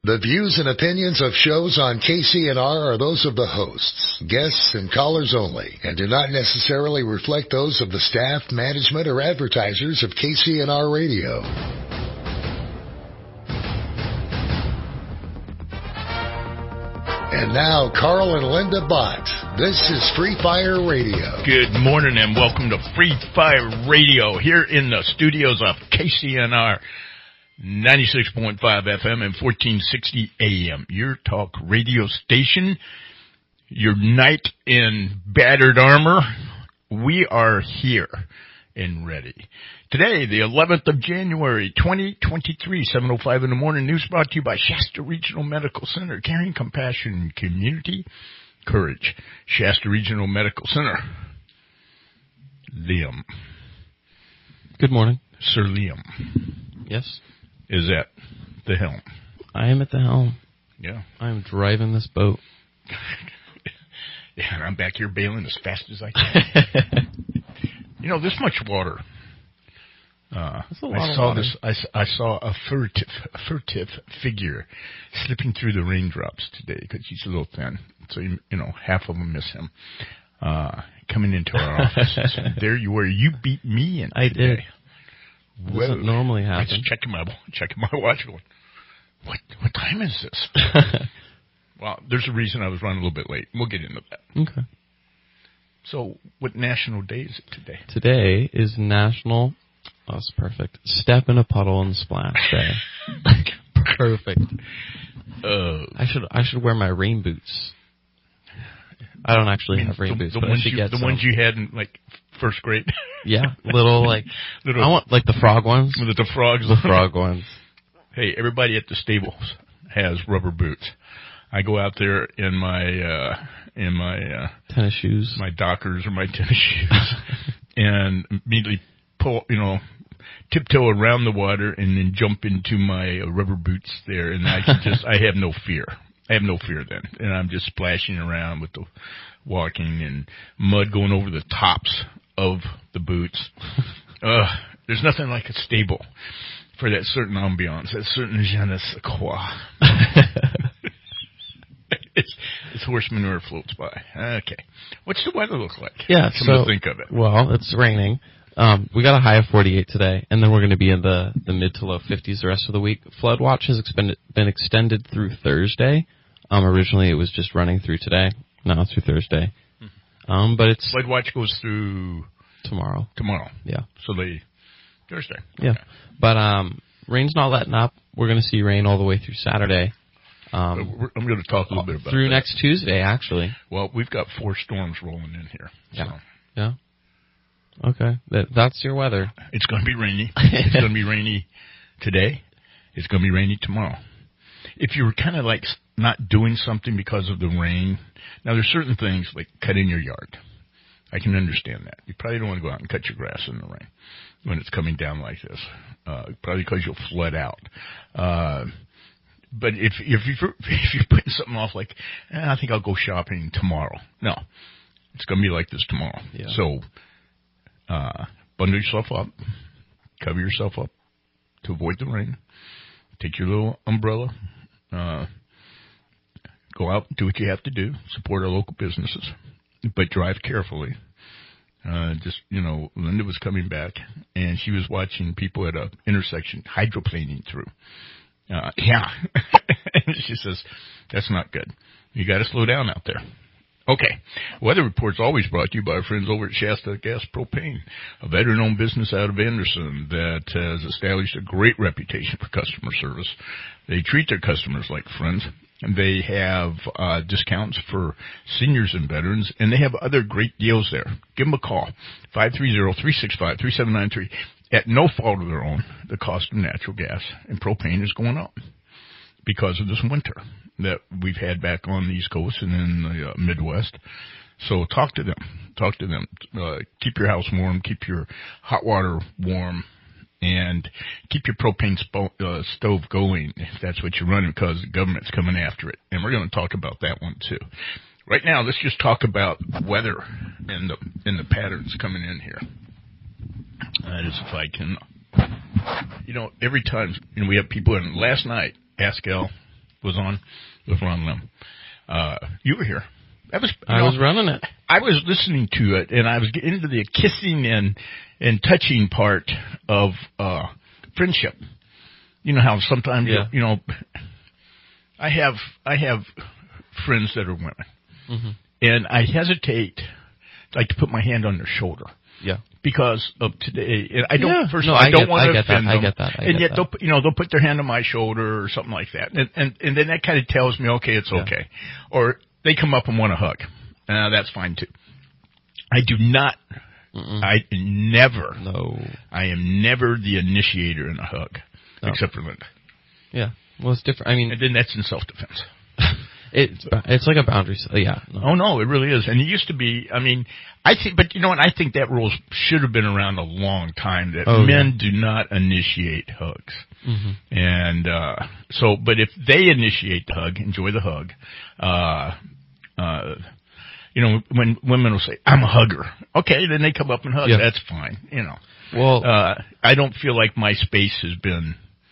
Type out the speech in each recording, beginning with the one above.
The views and opinions of shows on KCNR are those of the hosts, guests, and callers only, and do not necessarily reflect those of the staff, management, or advertisers of KCNR Radio. And now, Carl and Linda Bott. This is Free Fire Radio. Good morning and welcome to Free Fire Radio here in the studios of KCNR 96.5 FM and 1460 AM. Your talk radio station, your knight in battered armor. We are here and ready. Today, the 11th of January, 2023, 7:05 in the morning. News brought to you by Shasta Regional Medical Center, caring compassion, community, courage. Shasta Regional Medical Center. Liam. Good morning. Sir Liam. Yes? Is at the helm. I am at the helm. Yeah. I'm driving this boat. Yeah, and I'm back here bailing as fast as I can. You know, this much water. I saw a furtive figure slipping through the raindrops today because he's a little thin. So, you know, half of them miss him. Coming into our office. There you were. You beat me in I today. did. Doesn't normally happen. I just checking my watch going, what time is this? Well, there's a reason I was running a little bit late. We'll get into that. Okay. So, what national day is it today? Today is National... Oh, that's perfect. Step in a puddle and splash day. Perfect. I should wear my rain boots. I don't actually have rain boots, but I should get some. The ones you had in, like, first grade? Yeah, little, I want, like, the frog ones. With the frogs. The frog ones. Hey, everybody at the stables has rubber boots. I go out there in my tennis shoes, my Dockers or my tennis shoes, and immediately tiptoe around the water and then jump into my rubber boots there, and I have no fear. I have no fear then, and I'm just splashing around with the walking and mud going over the tops of the boots. There's nothing like a stable for that certain ambiance, that certain je ne sais quoi. It's horse manure floats by. Okay. What's the weather look like? Yeah, to think of it. Well, it's raining. We got a high of 48 today, and then we're going to be in the mid to low 50s the rest of the week. Flood watch has been extended through Thursday. Originally, it was just running through today. Now it's through Thursday. But it's... Flood watch goes through... Tomorrow. Yeah. So Thursday. Yeah. Okay. But rain's not letting up. We're going to see rain all the way through Saturday. I'm going to talk a little bit about through that. next Tuesday, actually. Well, we've got 4 storms rolling in here. Yeah. So. Yeah. Okay. That's your weather. It's going to be rainy. It's going to be rainy today. It's going to be rainy tomorrow. If you were kind of like not doing something because of the rain, now there's certain things like cutting your yard. I can understand that. You probably don't want to go out and cut your grass in the rain when it's coming down like this, probably because you'll flood out. But if you're putting something off like, I think I'll go shopping tomorrow. No, it's going to be like this tomorrow. Yeah. So, bundle yourself up, cover yourself up to avoid the rain. Take your little umbrella, go out, do what you have to do, support our local businesses, but drive carefully. Linda was coming back, and she was watching people at a intersection hydroplaning through. Yeah. She says, that's not good. You got to slow down out there. Okay. Weather Report's always brought to you by our friends over at Shasta Gas Propane, a veteran-owned business out of Anderson that has established a great reputation for customer service. They treat their customers like friends. And they have discounts for seniors and veterans, and they have other great deals there. Give them a call, 530-365-3793. At no fault of their own, the cost of natural gas and propane is going up because of this winter that we've had back on the East Coast and in the Midwest. So talk to them. Keep your house warm, keep your hot water warm, and keep your propane stove going if that's what you're running, because the government's coming after it. And we're going to talk about that one too. Right now, let's just talk about weather and the patterns coming in here. That is, if I can, every time we have people in. Last night, Haskell was on with Ron Lim. You were here. I was running it. I was listening to it, and I was getting into the kissing and touching part of friendship. You know how sometimes I have friends that are women, mm-hmm. and I hesitate like to put my hand on their shoulder. Yeah. Because of today, and I don't. Yeah. First of all, I don't want to offend them. I get that. And yet, they'll put their hand on my shoulder or something like that, and then that kind of tells me, okay, it's okay. Or they come up and want a hug. That's fine too. I do not. Mm-mm. I never. No. I am never the initiator in a hug, except for Linda. Yeah. Well, it's different. I mean, and then that's in self-defense. It's like a boundary. Yeah. No. Oh no, it really is. And it used to be. I mean, I think, but you know what? I think that rule should have been around a long time. That men do not initiate hugs. Mm-hmm. And but if they initiate the hug, enjoy the hug. When women will say, "I'm a hugger," okay, then they come up and hug. Yeah. That's fine. Well, I don't feel like my space has been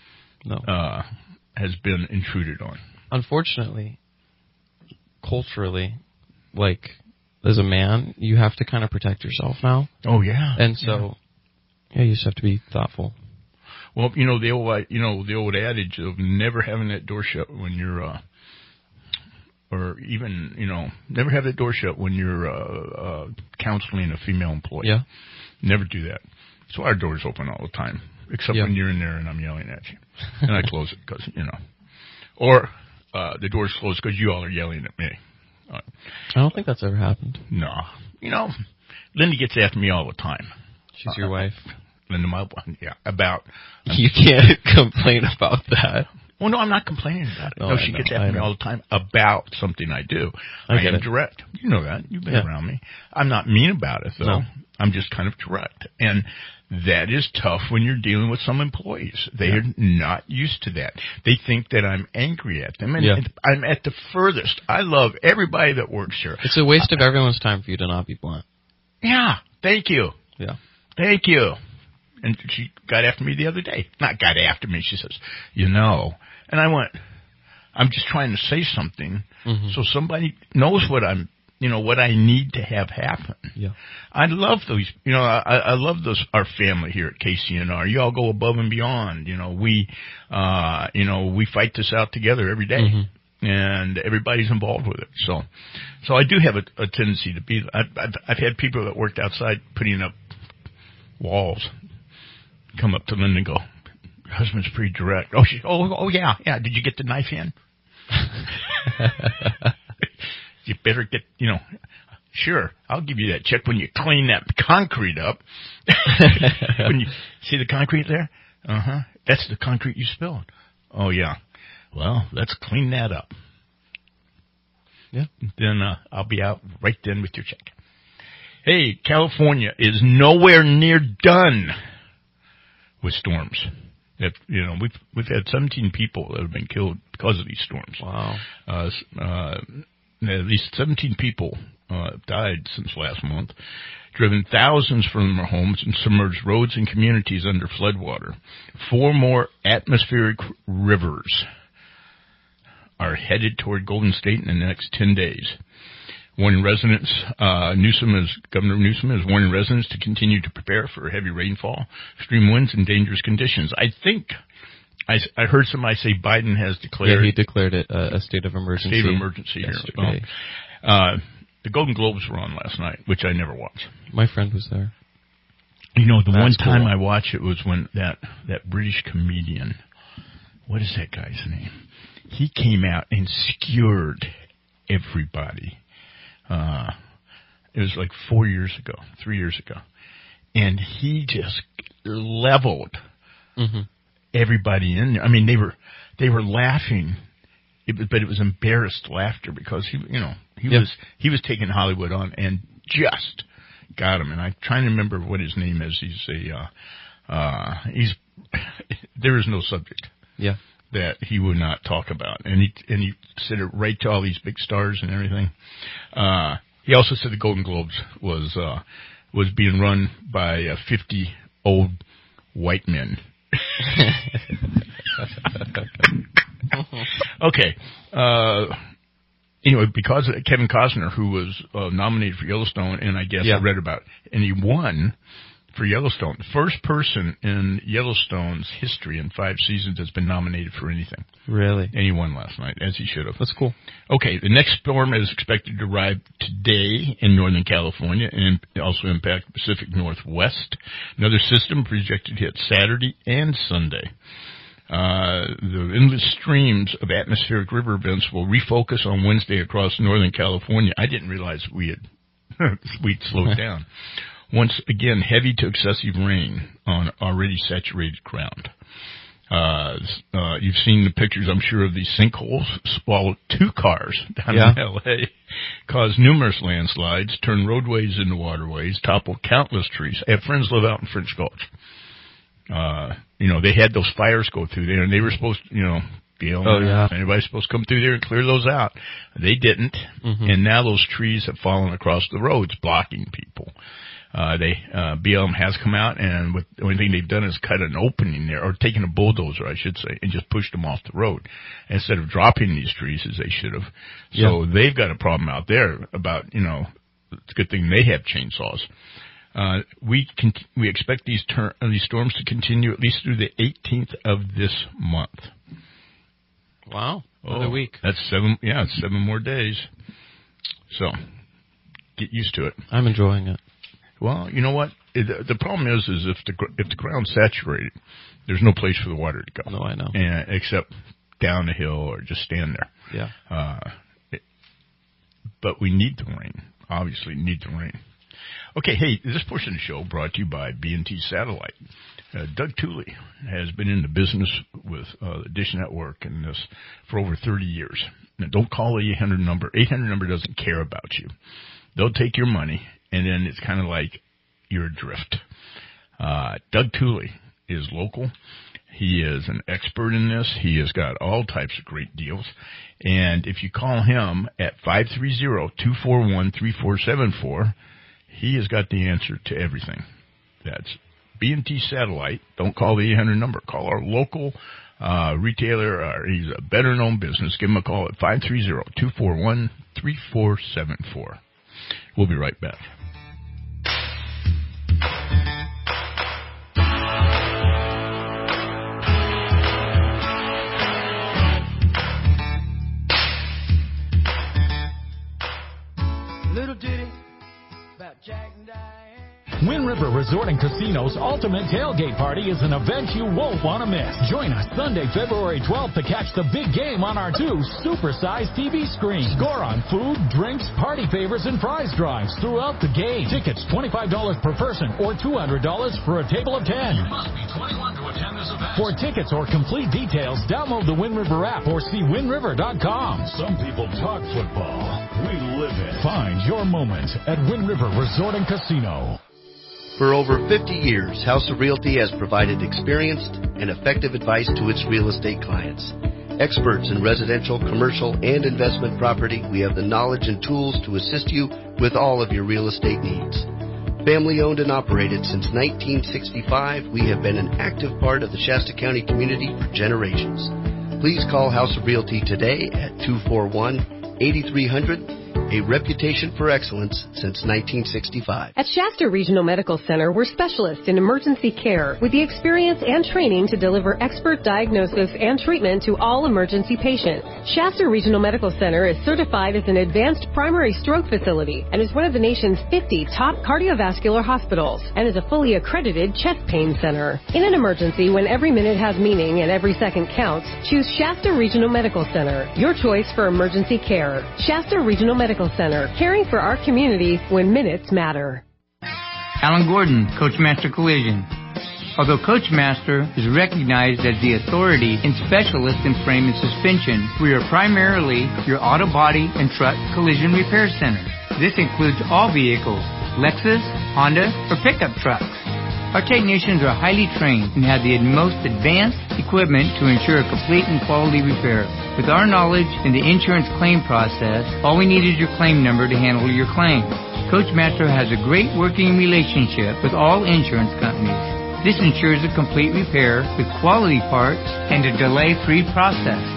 intruded on. Unfortunately, culturally, like, as a man, you have to kind of protect yourself now. Oh, yeah. And so, you just have to be thoughtful. Well, the old adage of never having that door shut when you're, or even, never have that door shut when you're counseling a female employee. Yeah. Never do that. So our door's open all the time, except when you're in there and I'm yelling at you. And I close it because, Or the door's closed because you all are yelling at me. I don't think that's ever happened. No. Linda gets after me all the time. She's your wife? Linda, my wife, about... You can't complain about that. Well, no, I'm not complaining about it. No, she gets after me all the time about something I do. I am direct. You know that. You've been around me. I'm not mean about it, though. No. I'm just kind of direct. And that is tough when you're dealing with some employees. They are not used to that. They think that I'm angry at them. And I'm at the furthest. I love everybody that works here. It's a waste of everyone's time for you to not be blunt. Yeah. Thank you. Yeah. Thank you. And she got after me the other day. Not got after me. She says, And I went, I'm just trying to say something so somebody knows what what I need to have happen. Yeah. I love those, I love our family here at KCNR. You all go above and beyond. We fight this out together every day. Mm-hmm. And everybody's involved with it. So I do have a tendency to be, I've had people that worked outside putting up walls come up to Linda and go, your husband's pretty direct. Yeah. Did you get the knife in? You better get, sure, I'll give you that check when you clean that concrete up. When you see the concrete there? That's the concrete you spilled. Oh, yeah. Well, let's clean that up. Yeah. Then I'll be out right then with your check. Hey, California is nowhere near done with storms. We've had 17 people that have been killed because of these storms. Wow. At least 17 people died since last month, driven thousands from their homes and submerged roads and communities under floodwater. 4 more atmospheric rivers are headed toward Golden State in the next 10 days. Warning residents, Governor Newsom is warning residents to continue to prepare for heavy rainfall, extreme winds, and dangerous conditions. I think I heard somebody say Biden has declared. Yeah, he declared it a state of emergency. State of emergency yesterday. The Golden Globes were on last night, which I never watched. My friend was there. The one time I watched it was when that British comedian, what is that guy's name? He came out and skewered everybody. It was like 3 years ago. And he just leveled everybody in there. I mean, they were laughing, but it was embarrassed laughter because he was taking Hollywood on and just got him. And I'm trying to remember what his name is. There is no subject. Yeah. That he would not talk about, and he said it right to all these big stars and everything. He also said the Golden Globes was being run by 50 old white men. Okay. Anyway, because of Kevin Costner, who was nominated for Yellowstone, and I guess I read about it, and he won for Yellowstone. First person in Yellowstone's history in 5 seasons that's been nominated for anything. Really? And he won last night, as he should have. That's cool. Okay, the next storm is expected to arrive today in Northern California and also impact the Pacific Northwest. Another system projected to hit Saturday and Sunday. The endless streams of atmospheric river events will refocus on Wednesday across Northern California. I didn't realize we'd slowed down. Once again, heavy to excessive rain on already saturated ground. You've seen the pictures, I'm sure, of these sinkholes swallowed 2 cars down in L.A., caused numerous landslides, turned roadways into waterways, toppled countless trees. I have friends live out in French Gulch. They had those fires go through there, and they were supposed to, anybody's supposed to come through there and clear those out. They didn't, and now those trees have fallen across the roads, blocking people. BLM has come out, and the only thing they've done is cut an opening there, or taken a bulldozer, I should say, and just pushed them off the road instead of dropping these trees as they should have. So they've got a problem out there about, it's a good thing they have chainsaws. We expect these storms to continue at least through the 18th of this month. Wow. Another week. That's 7 more days. So, get used to it. I'm enjoying it. Well, you know what? The problem is if the ground's saturated, there's no place for the water to go. No, I know. Except down the hill or just stand there. Yeah. But we need the rain. Obviously, need the rain. Okay, hey, this portion of the show brought to you by B&T Satellite. Doug Tooley has been in the business with the Dish Network and this for over 30 years. Now, don't call the 800 number. 800 number doesn't care about you. They'll take your money, and then it's kind of like you're adrift. Doug Tooley is local. He is an expert in this. He has got all types of great deals. And if you call him at 530-241-3474, he has got the answer to everything. That's B&T Satellite. Don't call the 800 number. Call our local retailer. He's a better-known business. Give him a call at 530-241-3474. We'll be right back. Little ditty about Jack and Diane. Wind River Resort and Casino's Ultimate Tailgate Party is an event you won't want to miss. Join us Sunday, February 12th to catch the big game on our 2 super-sized TV screens. Score on food, drinks, party favors, and prize drives throughout the game. Tickets $25 per person or $200 for a table of 10. You must be 21 to attend this event. For tickets or complete details, download the Wind River app or see windriver.com. Some people talk football. We live it. Find your moment at Wind River Resort and Casino. For over 50 years, House of Realty has provided experienced and effective advice to its real estate clients. Experts in residential, commercial, and investment property, we have the knowledge and tools to assist you with all of your real estate needs. Family owned and operated since 1965, we have been an active part of the Shasta County community for generations. Please call House of Realty today at 241-8300. A reputation for excellence since 1965. At Shasta Regional Medical Center, we're specialists in emergency care with the experience and training to deliver expert diagnosis and treatment to all emergency patients. Shasta Regional Medical Center is certified as an advanced primary stroke facility and is one of the nation's 50 top cardiovascular hospitals and is a fully accredited chest pain center. In an emergency, when every minute has meaning and every second counts, choose Shasta Regional Medical Center, your choice for emergency care. Shasta Regional Medical Center, caring for our community when minutes matter. Alan Gordon, Coachmaster Collision. Although Coachmaster is recognized as the authority and specialist in frame and suspension, we are primarily your auto body and truck collision repair center. This includes all vehicles, Lexus, Honda, or pickup trucks. Our technicians are highly trained and have the most advanced equipment to ensure a complete and quality repair. With our knowledge in the insurance claim process, all we need is your claim number to handle your claim. Coachmaster has a great working relationship with all insurance companies. This ensures a complete repair with quality parts and a delay-free process.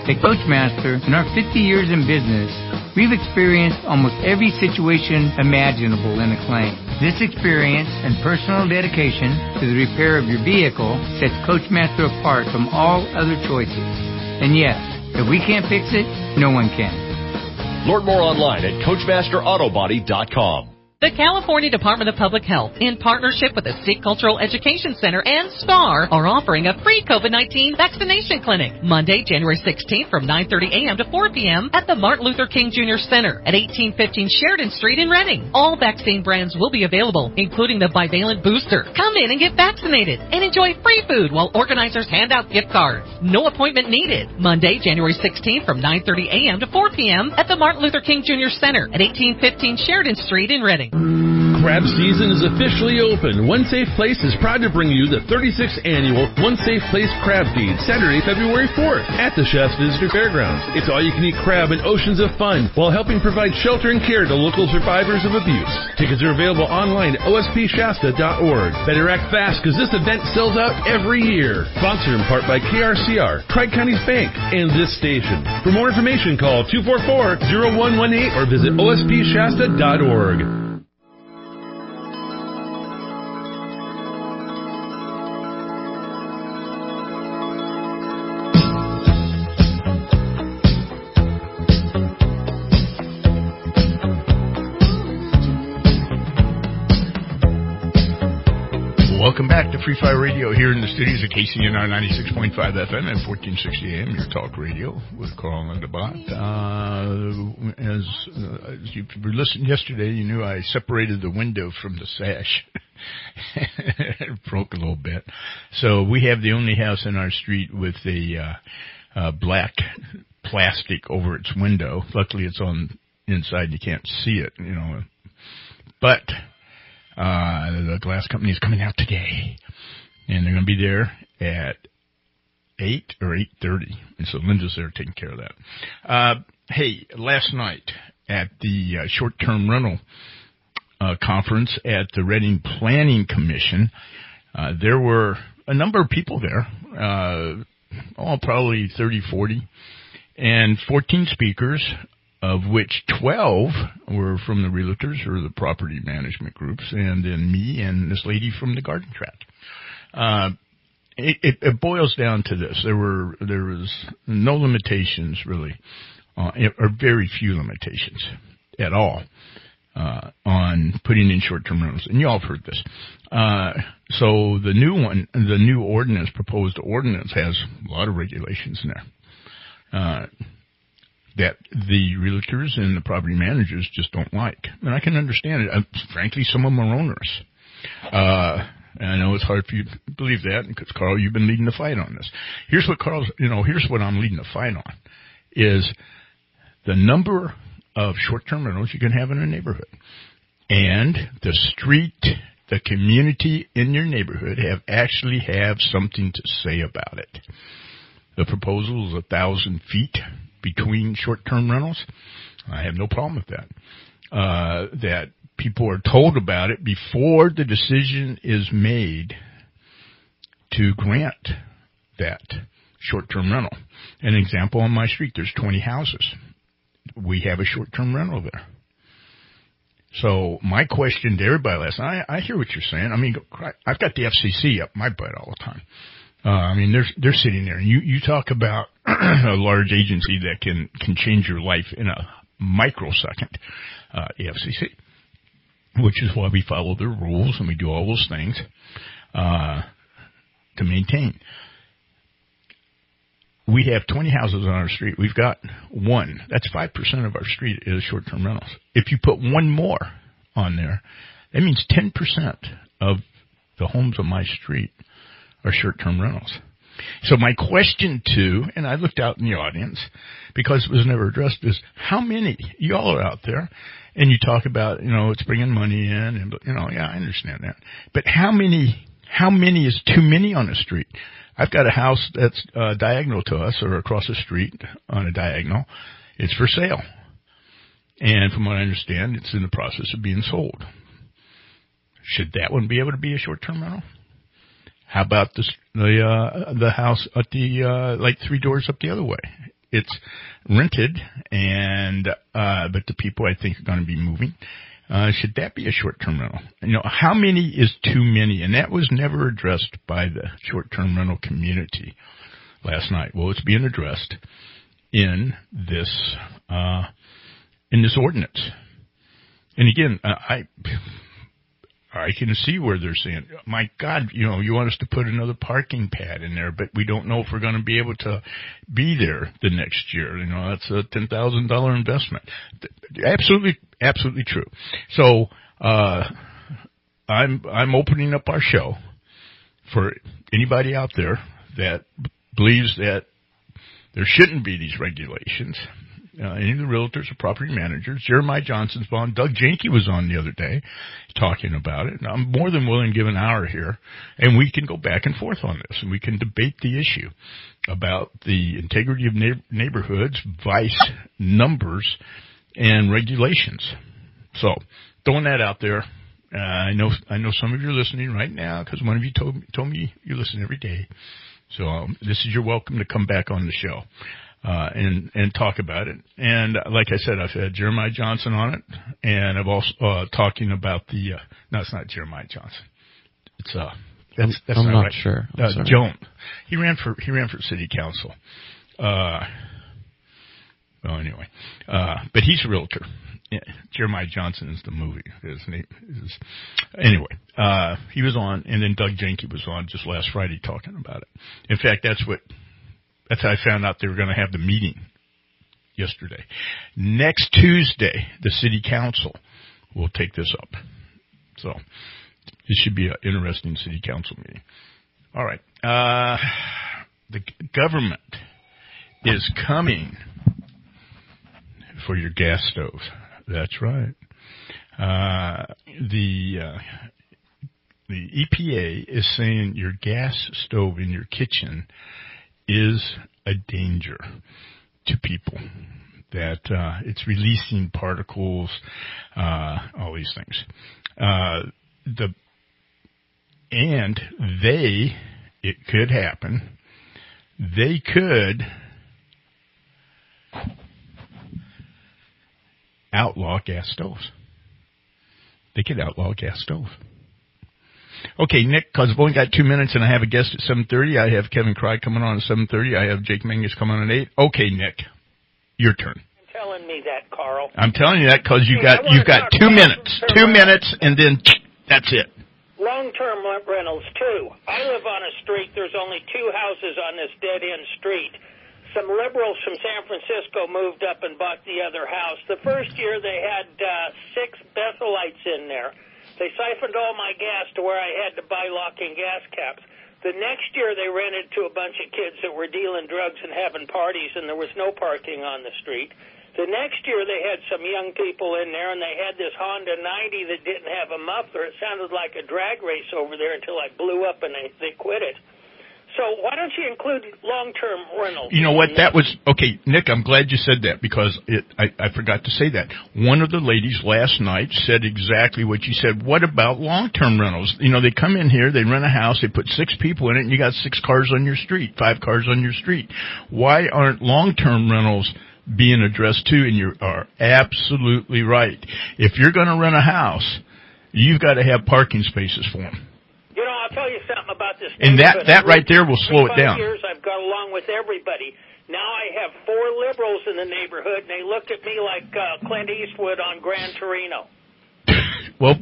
At Coachmaster, in our 50 years in business, we've experienced almost every situation imaginable in a claim. This experience and personal dedication to the repair of your vehicle sets Coachmaster apart from all other choices. And yes, if we can't fix it, no one can. Learn more online at CoachmasterAutobody.com. The California Department of Public Health, in partnership with the Sikh Cultural Education Center and STAR, are offering a free COVID-19 vaccination clinic Monday, January 16th from 9:30 a.m. to 4 p.m. at the Martin Luther King Jr. Center at 1815 Sheridan Street in Redding. All vaccine brands will be available, including the bivalent booster. Come in and get vaccinated and enjoy free food while organizers hand out gift cards. No appointment needed. Monday, January 16th from 9:30 a.m. to 4 p.m. at the Martin Luther King Jr. Center at 1815 Sheridan Street in Redding. Crab season is officially open. One Safe Place is proud to bring you the 36th annual One Safe Place Crab Feed, Saturday, February 4th at the Chef's Visitor Fairgrounds. It's all-you-can-eat crab and oceans of fun while helping provide shelter and care to local survivors of abuse. Tickets are available online at ospshasta.org. Better act fast because this event sells out every year. Sponsored in part by KRCR, Tri-Counties Bank, and this station. For more information, call 244-0118 or visit ospshasta.org. Welcome back to Free Fire Radio here in the studios of KCNR 96.5 FM and 1460 AM, your talk radio with Carl and Bot. As you listened yesterday, you knew I separated the window from the sash. It broke a little bit. So we have the only house in our street with a black plastic over its window. Luckily, it's on inside and you can't see it, you know. But the glass company is coming out today, and they're going to be there at 8 or 8:30, and so Linda's there taking care of that. Hey, last night at the short-term rental conference at the Redding Planning Commission, there were a number of people there, probably 30, 40, and 14 speakers, of which 12 were from the realtors or the property management groups, and then me and this lady from the garden tract. It boils down to this. There was no limitations really, or very few limitations at all, on putting in short-term rentals. And you all have heard this. So the new proposed ordinance has a lot of regulations in there. That the realtors and the property managers just don't like. And I can understand it. Frankly, some of them are onerous. And I know it's hard for you to believe that because, Carl, you've been leading the fight on this. Here's what I'm leading the fight on, is the number of short-term rentals you can have in a neighborhood. And the community in your neighborhood actually have something to say about it. The proposal is 1,000 feet between short-term rentals. I have no problem with that. That people are told about it before the decision is made to grant that short-term rental. An example, on my street, there's 20 houses. We have a short-term rental there. So my question to everybody last night, I hear what you're saying. I mean, I've got the FCC up my butt all the time. They're sitting there, and you talk about a large agency that can change your life in a microsecond, the FCC, which is why we follow their rules and we do all those things to maintain. We have 20 houses on our street. We've got one. That's 5% of our street is short-term rentals. If you put one more on there, that means 10% of the homes on my street are short-term rentals. So my question and I looked out in the audience because it was never addressed, is how many, y'all are out there and you talk about, it's bringing money in and, yeah, I understand that. But how many is too many on the street? I've got a house that's diagonal to us or across the street on a diagonal. It's for sale. And from what I understand, it's in the process of being sold. Should that one be able to be a short-term rental? How about the house at the like 3 doors up the other way? it's rented, and but the people I think are going to be moving. Should that be a short-term rental? You know, how many is too many? And that was never addressed by the short-term rental community last night. Well, it's being addressed in this ordinance. And again, I can see where they're saying, my God, you know, you want us to put another parking pad in there, but we don't know if we're going to be able to be there the next year. You know, that's a $10,000 investment. Absolutely true. So, I'm opening up our show for anybody out there that believes that there shouldn't be these regulations. Any of the realtors or property managers. Jeremiah Johnson's on. Doug Janke was on the other day talking about it. And I'm more than willing to give an hour here, and we can go back and forth on this, and we can debate the issue about the integrity of neighborhoods, vice, numbers, and regulations. So, throwing that out there. I know some of you are listening right now because one of you told me you listen every day. So this is your welcome to come back on the show. And talk about it. And like I said, I've had Jeremiah Johnson on it, and I've also talking about the no, it's not Jeremiah Johnson. It's that's I'm not not right. sure. Joan. He ran for city council. Well, anyway, but he's a realtor. Yeah, Jeremiah Johnson is the movie. His name is anyway. He was on, and then Doug Janke was on just last Friday talking about it. In fact, that's how I found out they were going to have the meeting yesterday. Next Tuesday, the city council will take this up. So this should be an interesting city council meeting. All right. The government is coming for your gas stove. That's right. The EPA is saying your gas stove in your kitchen is a danger to people, that it's releasing particles, all these things. It could happen, they could outlaw gas stoves. They could outlaw gas stoves. Okay, Nick, because I've only got 2 minutes and I have a guest at 7:30. I have Kevin Cry coming on at 7:30. I have Jake Mangus coming on at 8. Okay, Nick, your turn. You're telling me that, Carl. I'm telling you that because you've got 2 minutes. 2 minutes, and then that's it. Long-term rentals, too. I live on a street. There's only 2 houses on this dead-end street. Some liberals from San Francisco moved up and bought the other house. The first year they had 6 Bethelites in there. They siphoned all my gas to where I had to buy lock-in gas caps. The next year they rented to a bunch of kids that were dealing drugs and having parties, and there was no parking on the street. The next year they had some young people in there, and they had this Honda 90 that didn't have a muffler. It sounded like a drag race over there until I blew up and they quit it. So why don't you include long-term rentals? You know what? That was okay, Nick. I'm glad you said that because I forgot to say that. One of the ladies last night said exactly what you said. What about long-term rentals? You know, they come in here, they rent a house, they put 6 people in it, and you got 6 cars on your street, 5 cars on your street. Why aren't long-term rentals being addressed too? And you are absolutely right. If you're going to rent a house, you've got to have parking spaces for them. You know, I'll tell you something about this. And that right there will slow it down. 5 years I've got along with everybody. Now I have 4 liberals in the neighborhood, and they look at me like Clint Eastwood on Gran Torino. Well,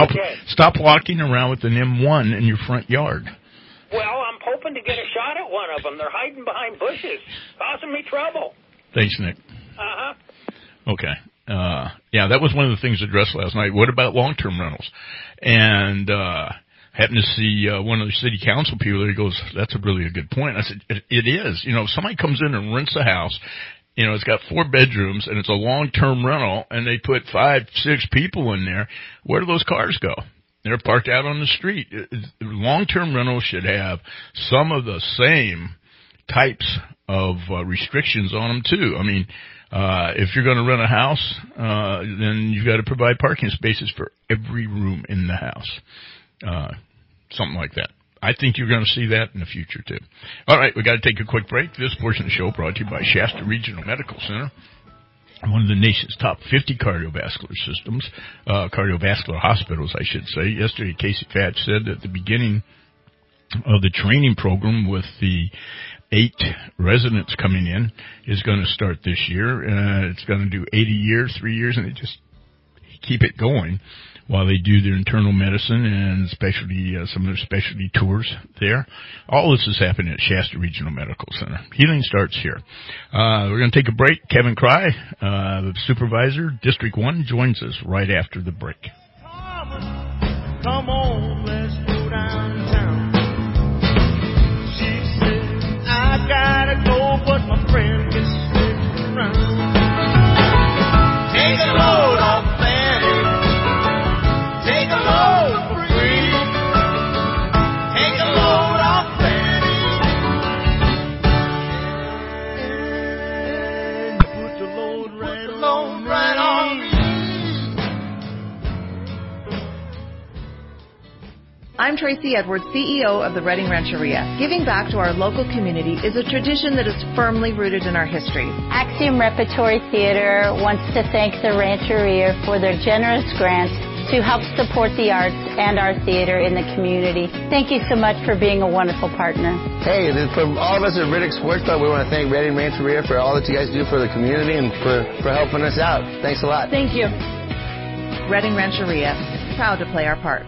stop walking around with an M1 in your front yard. Well, I'm hoping to get a shot at one of them. They're hiding behind bushes, causing me trouble. Thanks, Nick. Uh-huh. Okay. Yeah, that was one of the things addressed last night. What about long-term rentals? And happened to see one of the city council people there. He goes, that's really a good point. I said, it is. You know, if somebody comes in and rents a house, you know, it's got 4 bedrooms and it's a long-term rental and they put 5, 6 people in there, where do those cars go? They're parked out on the street. Long-term rentals should have some of the same types of restrictions on them too. I mean, if you're going to rent a house, then you've got to provide parking spaces for every room in the house. Something like that. I think you're going to see that in the future, too. All right, we got to take a quick break. This portion of the show brought to you by Shasta Regional Medical Center, one of the nation's top 50 cardiovascular hospitals, I should say. Yesterday, Casey Fatch said at the beginning of the training program with the 8 residents coming in is going to start this year. It's going to do 80 years, 3 years, and they just keep it going while they do their internal medicine and specialty, some of their specialty tours there. All this is happening at Shasta Regional Medical Center. Healing starts here. We're going to take a break. Kevin Cry, the supervisor, District 1, joins us right after the break. Come on, let's go downtown. She said, I gotta go, but my friend can stick around. Take a load off. Take a load for free. Take a load off Fanny. Put the load right on me. I'm Tracy Edwards, CEO of the Reading Rancheria. Giving back to our local community is a tradition that is firmly rooted in our history. Axiom Repertory Theater wants to thank the Rancheria for their generous grants to help support the arts and our theater in the community. Thank you so much for being a wonderful partner. Hey, from all of us at Riddick Sports Club, we want to thank Reading Rancheria for all that you guys do for the community and for helping us out. Thanks a lot. Thank you. Reading Rancheria, proud to play our part.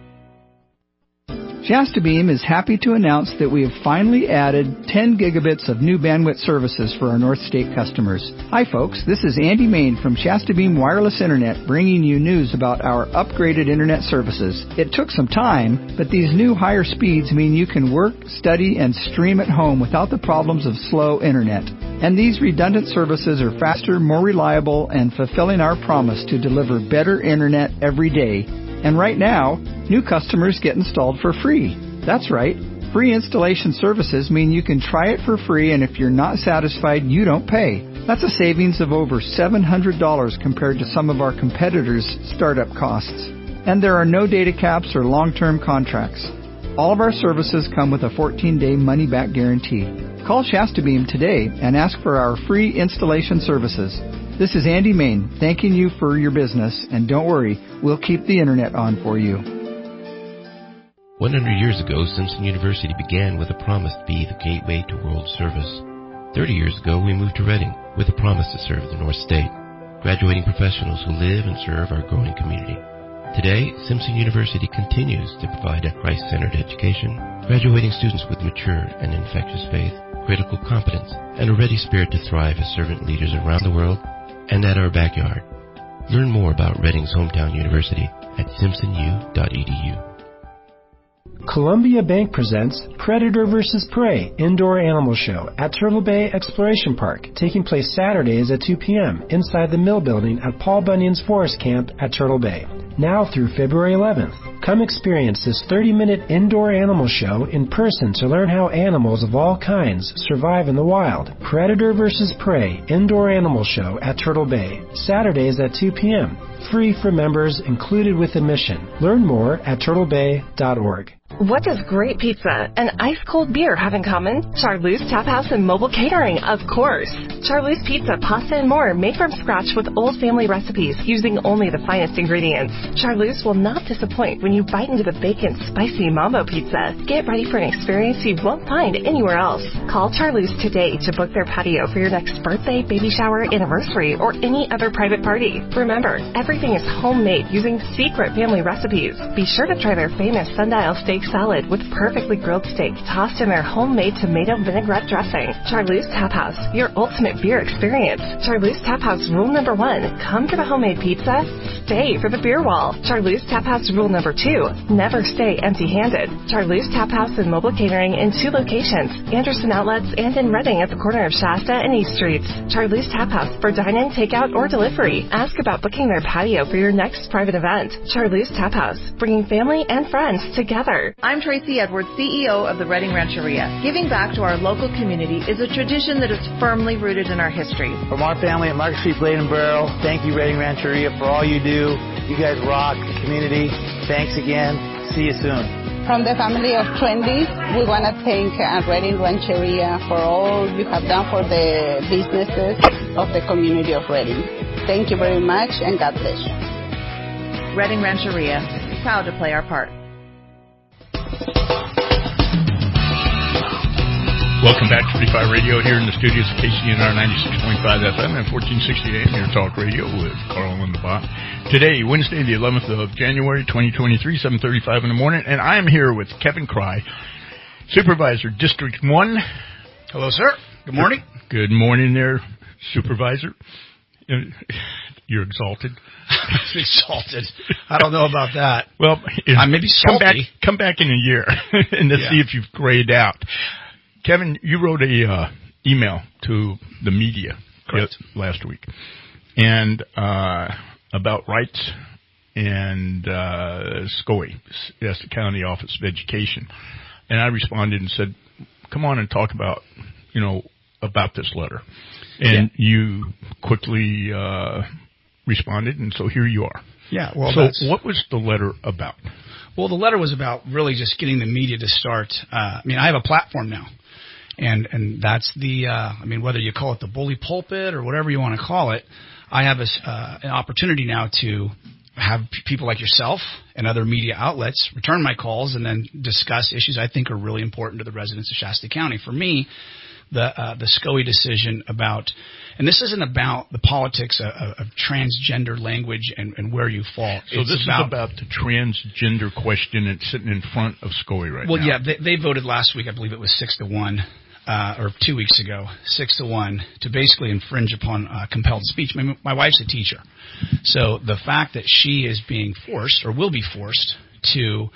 Shasta Beam is happy to announce that we have finally added 10 gigabits of new bandwidth services for our North State customers. Hi folks, this is Andy Main from Shasta Beam Wireless Internet bringing you news about our upgraded internet services. It took some time, but these new higher speeds mean you can work, study, and stream at home without the problems of slow internet. And these redundant services are faster, more reliable, and fulfilling our promise to deliver better internet every day. And right now, new customers get installed for free. That's right. Free installation services mean you can try it for free, and if you're not satisfied, you don't pay. That's a savings of over $700 compared to some of our competitors' startup costs. And there are no data caps or long-term contracts. All of our services come with a 14-day money-back guarantee. Call Shasta Beam today and ask for our free installation services. This is Andy Main, thanking you for your business, and don't worry, we'll keep the internet on for you. 100 years ago, Simpson University began with a promise to be the gateway to world service. 30 years ago, we moved to Reading with a promise to serve the North State, graduating professionals who live and serve our growing community. Today, Simpson University continues to provide a Christ-centered education, graduating students with mature and infectious faith, critical competence, and a ready spirit to thrive as servant leaders around the world and at our backyard. Learn more about Reading's hometown university at simpsonu.edu. Columbia Bank presents Predator vs. Prey Indoor Animal Show at Turtle Bay Exploration Park, taking place Saturdays at 2 p.m. inside the Mill Building at Paul Bunyan's Forest Camp at Turtle Bay. Now through February 11th. Come experience this 30-minute indoor animal show in person to learn how animals of all kinds survive in the wild. Predator vs. Prey Indoor Animal Show at Turtle Bay, Saturdays at 2 p.m. Free for members, included with admission. Learn more at turtlebay.org. What does great pizza and ice-cold beer have in common? Charleuse Tap House and Mobile Catering, of course. Charleuse Pizza, pasta, and more made from scratch with old family recipes using only the finest ingredients. Charleuse will not disappoint when you bite into the bacon spicy mambo pizza. Get ready for an experience you won't find anywhere else. Call Charleuse today to book their patio for your next birthday, baby shower, anniversary, or any other private party. Remember, everything is homemade using secret family recipes. Be sure to try their famous sundial steak salad with perfectly grilled steak tossed in their homemade tomato vinaigrette dressing. Charleuse Tap House, your ultimate beer experience. Charleuse Tap House rule number 1, come for the homemade pizza, stay for the beer wall. Charleuse Tap House rule number 2, never stay empty-handed. Charleuse Tap House and Mobile Catering in 2 locations, Anderson Outlets and in Reading at the corner of Shasta and East Streets. Charleuse Tap House for dine-in, takeout, or delivery. Ask about booking their patio for your next private event. Charleuse Tap House, bringing family and friends together. I'm Tracy Edwards, CEO of the Reading Rancheria. Giving back to our local community is a tradition that is firmly rooted in our history. From our family at Market Street Blade and Barrel, thank you, Reading Rancheria, for all you do. You guys rock the community. Thanks again. See you soon. From the family of Trendy, we want to thank Redding Rancheria for all you have done for the businesses of the community of Redding. Thank you very much, and God bless you. Redding Rancheria, proud to play our part. Welcome back to 35 Radio here in the studios of KCNR 96.5 FM and 1460 AM, your talk radio with Carl and the Bot. Today, Wednesday, the 11th of January, 2023, 7:35 in the morning, and I am here with Kevin Cry, Supervisor, District 1. Hello, sir. Good morning. Good morning there, Supervisor. You're exalted. Exalted. I don't know about that. Well, I may be salty. Come back in a year and let's see if you've grayed out. Kevin, you wrote a email to the media last week, and about rights and SCOE, that's the County Office of Education, and I responded and said, "Come on and talk about this letter," and you quickly responded, and so here you are. Yeah. Well, so what was the letter about? Well, the letter was about really just getting the media to start. I have a platform now. And that's whether you call it the bully pulpit or whatever you want to call it, I have an opportunity now to have people like yourself and other media outlets return my calls and then discuss issues I think are really important to the residents of Shasta County. For me, the SCOE decision about, and this isn't about the politics of transgender language and where you fall. So this is about the transgender question that's sitting in front of SCOE right now. Well, yeah, they voted last week. I believe it was 6-1. Or 2 weeks ago, 6-1, to basically infringe upon compelled speech. My wife's a teacher. So the fact that she is being forced, or will be forced, to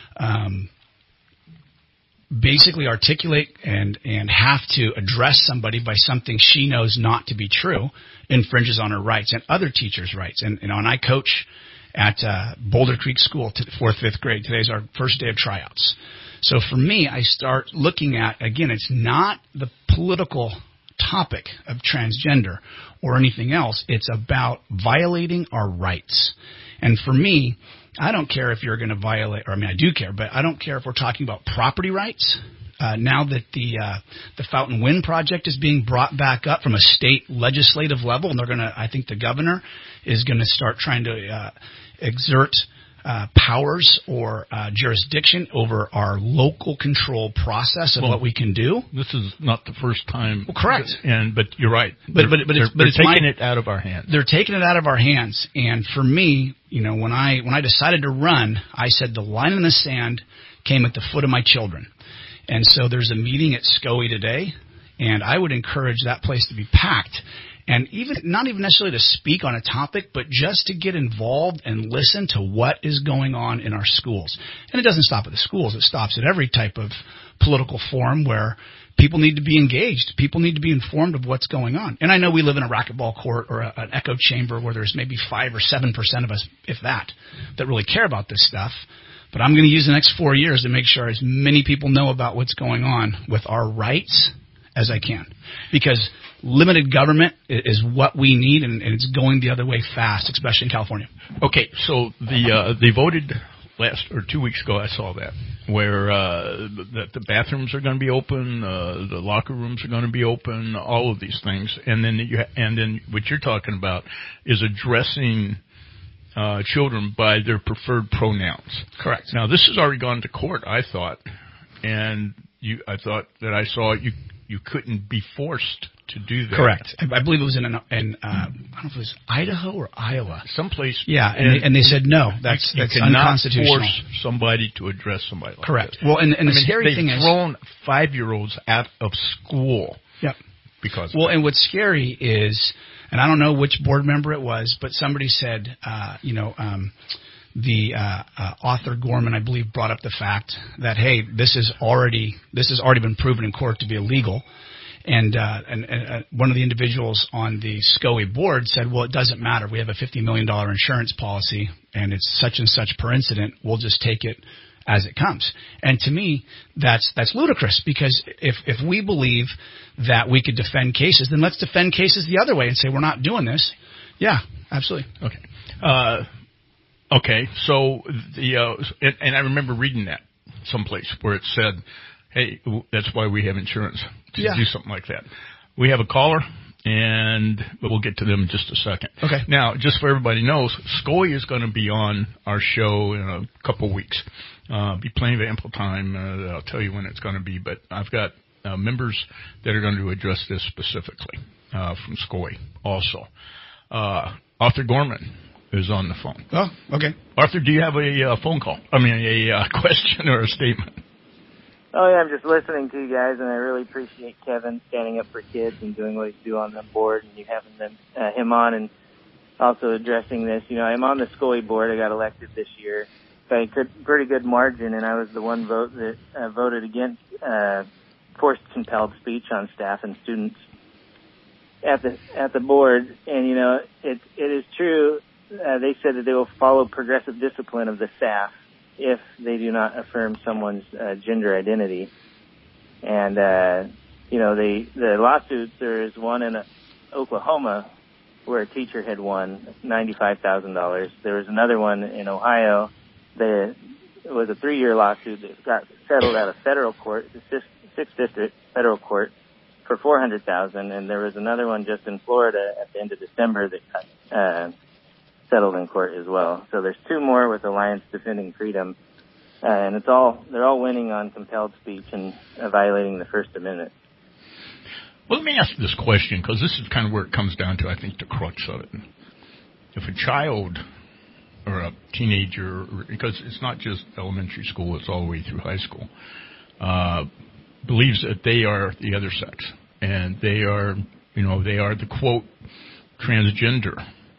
basically articulate and have to address somebody by something she knows not to be true infringes on her rights and other teachers' rights. And I coach at Boulder Creek School, 4th, 5th grade. Today's our first day of tryouts. So for me, I start looking at, again, it's not the political topic of transgender or anything else. It's about violating our rights. And for me, I don't care if you're going to violate, I do care, but I don't care if we're talking about property rights. Now that the Fountain Wind project is being brought back up from a state legislative level, and I think the governor is going to start trying to exert powers or jurisdiction over our local control process of what we can do. This is not the first time. Well, correct. But you're right. They're taking it out of our hands. They're taking it out of our hands. And for me, when I decided to run, I said the line in the sand came at the foot of my children. And so there's a meeting at SCOE today, and I would encourage that place to be packed. And not even necessarily to speak on a topic, but just to get involved and listen to what is going on in our schools. And it doesn't stop at the schools. It stops at every type of political forum where people need to be engaged. People need to be informed of what's going on. And I know we live in a racquetball court or an echo chamber where there's maybe 5 or 7% of us, if that really care about this stuff. But I'm going to use the next 4 years to make sure as many people know about what's going on with our rights as I can. Because limited government is what we need, and it's going the other way fast, especially in California. Okay, so they voted 2 weeks ago. I saw that where the bathrooms are going to be open, the locker rooms are going to be open, all of these things, and then what you're talking about is addressing children by their preferred pronouns. Correct. Now this has already gone to court, I thought, and I thought that I saw you couldn't be forced to do that. Correct. I believe it was in I don't know if it was Idaho or Iowa. Someplace. Yeah, and they said no, that's unconstitutional. Force somebody to address somebody like Correct. that. Well, and the scary thing is they've thrown 5-year-olds out of school. Yep. Because and what's scary is, and I don't know which board member it was, but somebody said, the author Gorman, I believe, brought up the fact that, hey, this has already been proven in court to be illegal. And one of the individuals on the SCOE board said, well, it doesn't matter. We have a $50 million insurance policy, and it's such and such per incident. We'll just take it as it comes. And to me, that's ludicrous, because if we believe that we could defend cases, then let's defend cases the other way and say we're not doing this. Yeah, absolutely. Okay. Okay, so and I remember reading that someplace where it said, hey, that's why we have insurance, to Yeah. do something like that. We have a caller, and we'll get to them in just a second. Okay. Now, just so everybody knows, Scully is going to be on our show in a couple of weeks. Be plenty of ample time. I'll tell you when it's going to be, but I've got members that are going to address this specifically from Scully also. Arthur Gorman is on the phone. Oh, okay. Arthur, do you have a phone call? I mean, a question or a statement? Oh, yeah, I'm just listening to you guys, and I really appreciate Kevin standing up for kids and doing what he's doing on the board, and you having him on, and also addressing this. You know, I'm on the Scully board. I got elected this year by a pretty good margin, and I was the one vote that voted against forced compelled speech on staff and students at the board. And, you know, it is true. They said that they will follow progressive discipline of the staff if they do not affirm someone's gender identity. And, you know, the lawsuits, there is one in Oklahoma where a teacher had won $95,000. There was another one in Ohio. It was a 3-year lawsuit that got settled out of federal court, the 6th District Federal Court, for $400,000. And there was another one just in Florida at the end of December that got settled in court as well. So there's 2 more with Alliance Defending Freedom, and they're all winning on compelled speech and violating the First Amendment. Well, let me ask this question, because this is kind of where it comes down to, I think, the crux of it. If a child or a teenager, because it's not just elementary school, it's all the way through high school, believes that they are the other sex, and they are the, quote, transgender,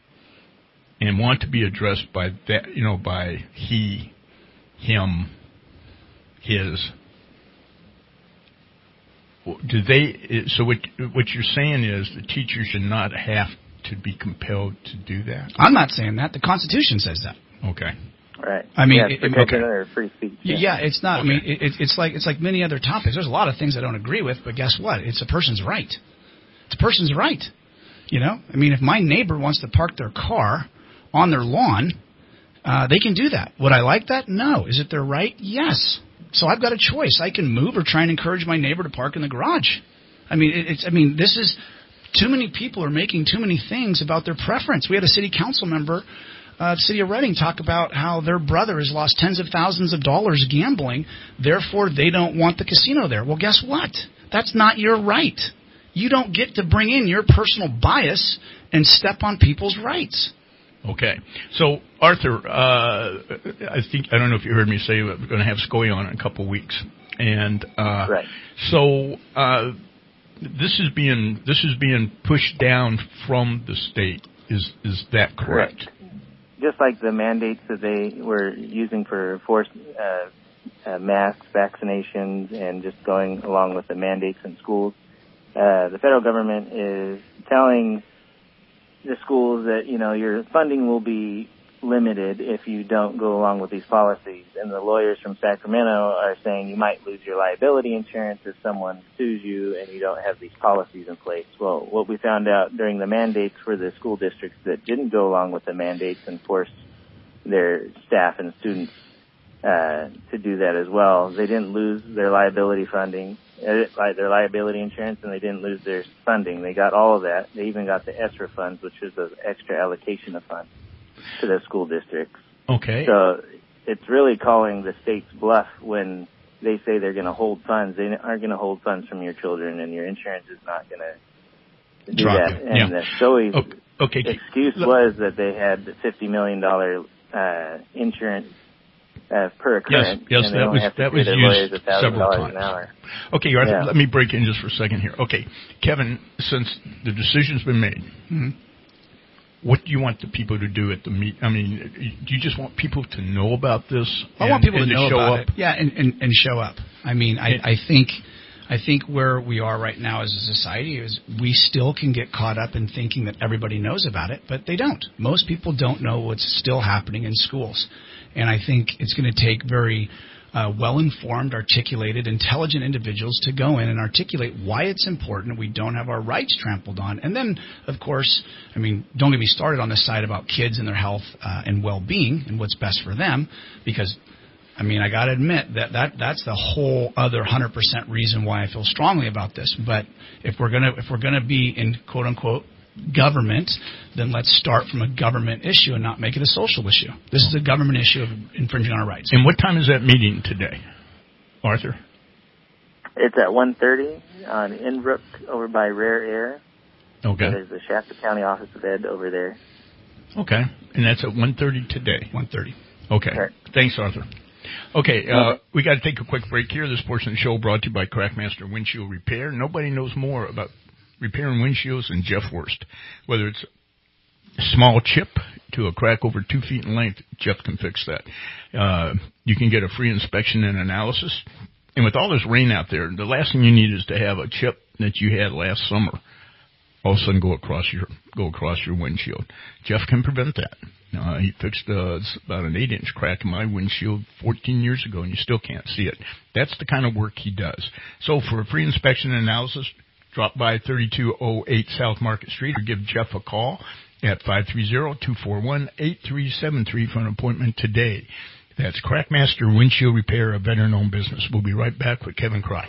and want to be addressed by that, by he, him, his. So what you're saying is the teacher should not have to be compelled to do that? I'm not saying that. The Constitution says that. Okay. Right. I mean, it's protected under free speech. Yeah, it's not. Okay. I mean, it's like many other topics. There's a lot of things I don't agree with, but guess what? It's a person's right. It's a person's right. You know? I mean, if my neighbor wants to park their car on their lawn, they can do that. Would I like that? No. Is it their right? Yes. So I've got a choice. I can move or try and encourage my neighbor to park in the garage. I mean, this is too many people are making too many things about their preference. We had a city council member, the city of Reading, talk about how their brother has lost tens of thousands of dollars gambling. Therefore, they don't want the casino there. Well, guess what? That's not your right. You don't get to bring in your personal bias and step on people's rights. Okay. So, Arthur, I don't know if you heard me say we're going to have Scully on in a couple of weeks. And right. So this is being pushed down from the state. Is that correct? Just like the mandates that they were using for forced mass vaccinations and just going along with the mandates in schools, the federal government is telling the schools that, your funding will be limited if you don't go along with these policies. And the lawyers from Sacramento are saying you might lose your liability insurance if someone sues you and you don't have these policies in place. Well, what we found out during the mandates for the school districts that didn't go along with the mandates and forced their staff and students to do that as well, they didn't lose their liability funding, their liability insurance, and they didn't lose their funding. They got all of that. They even got the ESSER funds, which is the extra allocation of funds to the school districts. Okay. So it's really calling the state's bluff when they say they're going to hold funds. They aren't going to hold funds from your children, and your insurance is not going to do that. You. And yeah. Zoe's okay. excuse was that they had the $50 million insurance per occurrence. Yes, and that was used several $1,000 times. an hour. Okay, Arthur, let me break in just for a second here. Okay, Kevin, since the decision's been made, what do you want the people to do at the meet? I mean, do you just want people to know about this? I want people to know show about up? it. Yeah, and show up. I mean, I think where we are right now as a society is we still can get caught up in thinking that everybody knows about it, but they don't. Most people don't know what's still happening in schools. And I think it's going to take very well-informed, articulated, intelligent individuals to go in and articulate why it's important we don't have our rights trampled on. And then, of course, I mean, don't get me started on this side about kids and their health and well-being and what's best for them, because I mean, I got to admit that's the whole other 100% reason why I feel strongly about this. But if we're gonna be in quote unquote government, then let's start from a government issue and not make it a social issue. This is a government issue of infringing on our rights. And what time is that meeting today, Arthur? It's at 1:30 on Inbrook over by Rare Air. Okay. There's the Shasta County Office of Ed over there. Okay. And that's at 1:30 today. 1:30. Okay. Right. Thanks, Arthur. Okay, we got to take a quick break here. This portion of the show brought to you by Crackmaster Windshield Repair. Nobody knows more about repairing windshields than Jeff Worst. Whether it's a small chip to a crack over 2 feet in length, Jeff can fix that. You can get a free inspection and analysis. And with all this rain out there, the last thing you need is to have a chip that you had last summer all of a sudden go across your windshield. Jeff can prevent that. He fixed about an 8-inch crack in my windshield 14 years ago, and you still can't see it. That's the kind of work he does. So for a free inspection and analysis, drop by 3208 South Market Street or give Jeff a call at 530-241-8373 for an appointment today. That's Crackmaster Windshield Repair, a veteran-owned business. We'll be right back with Kevin Cry.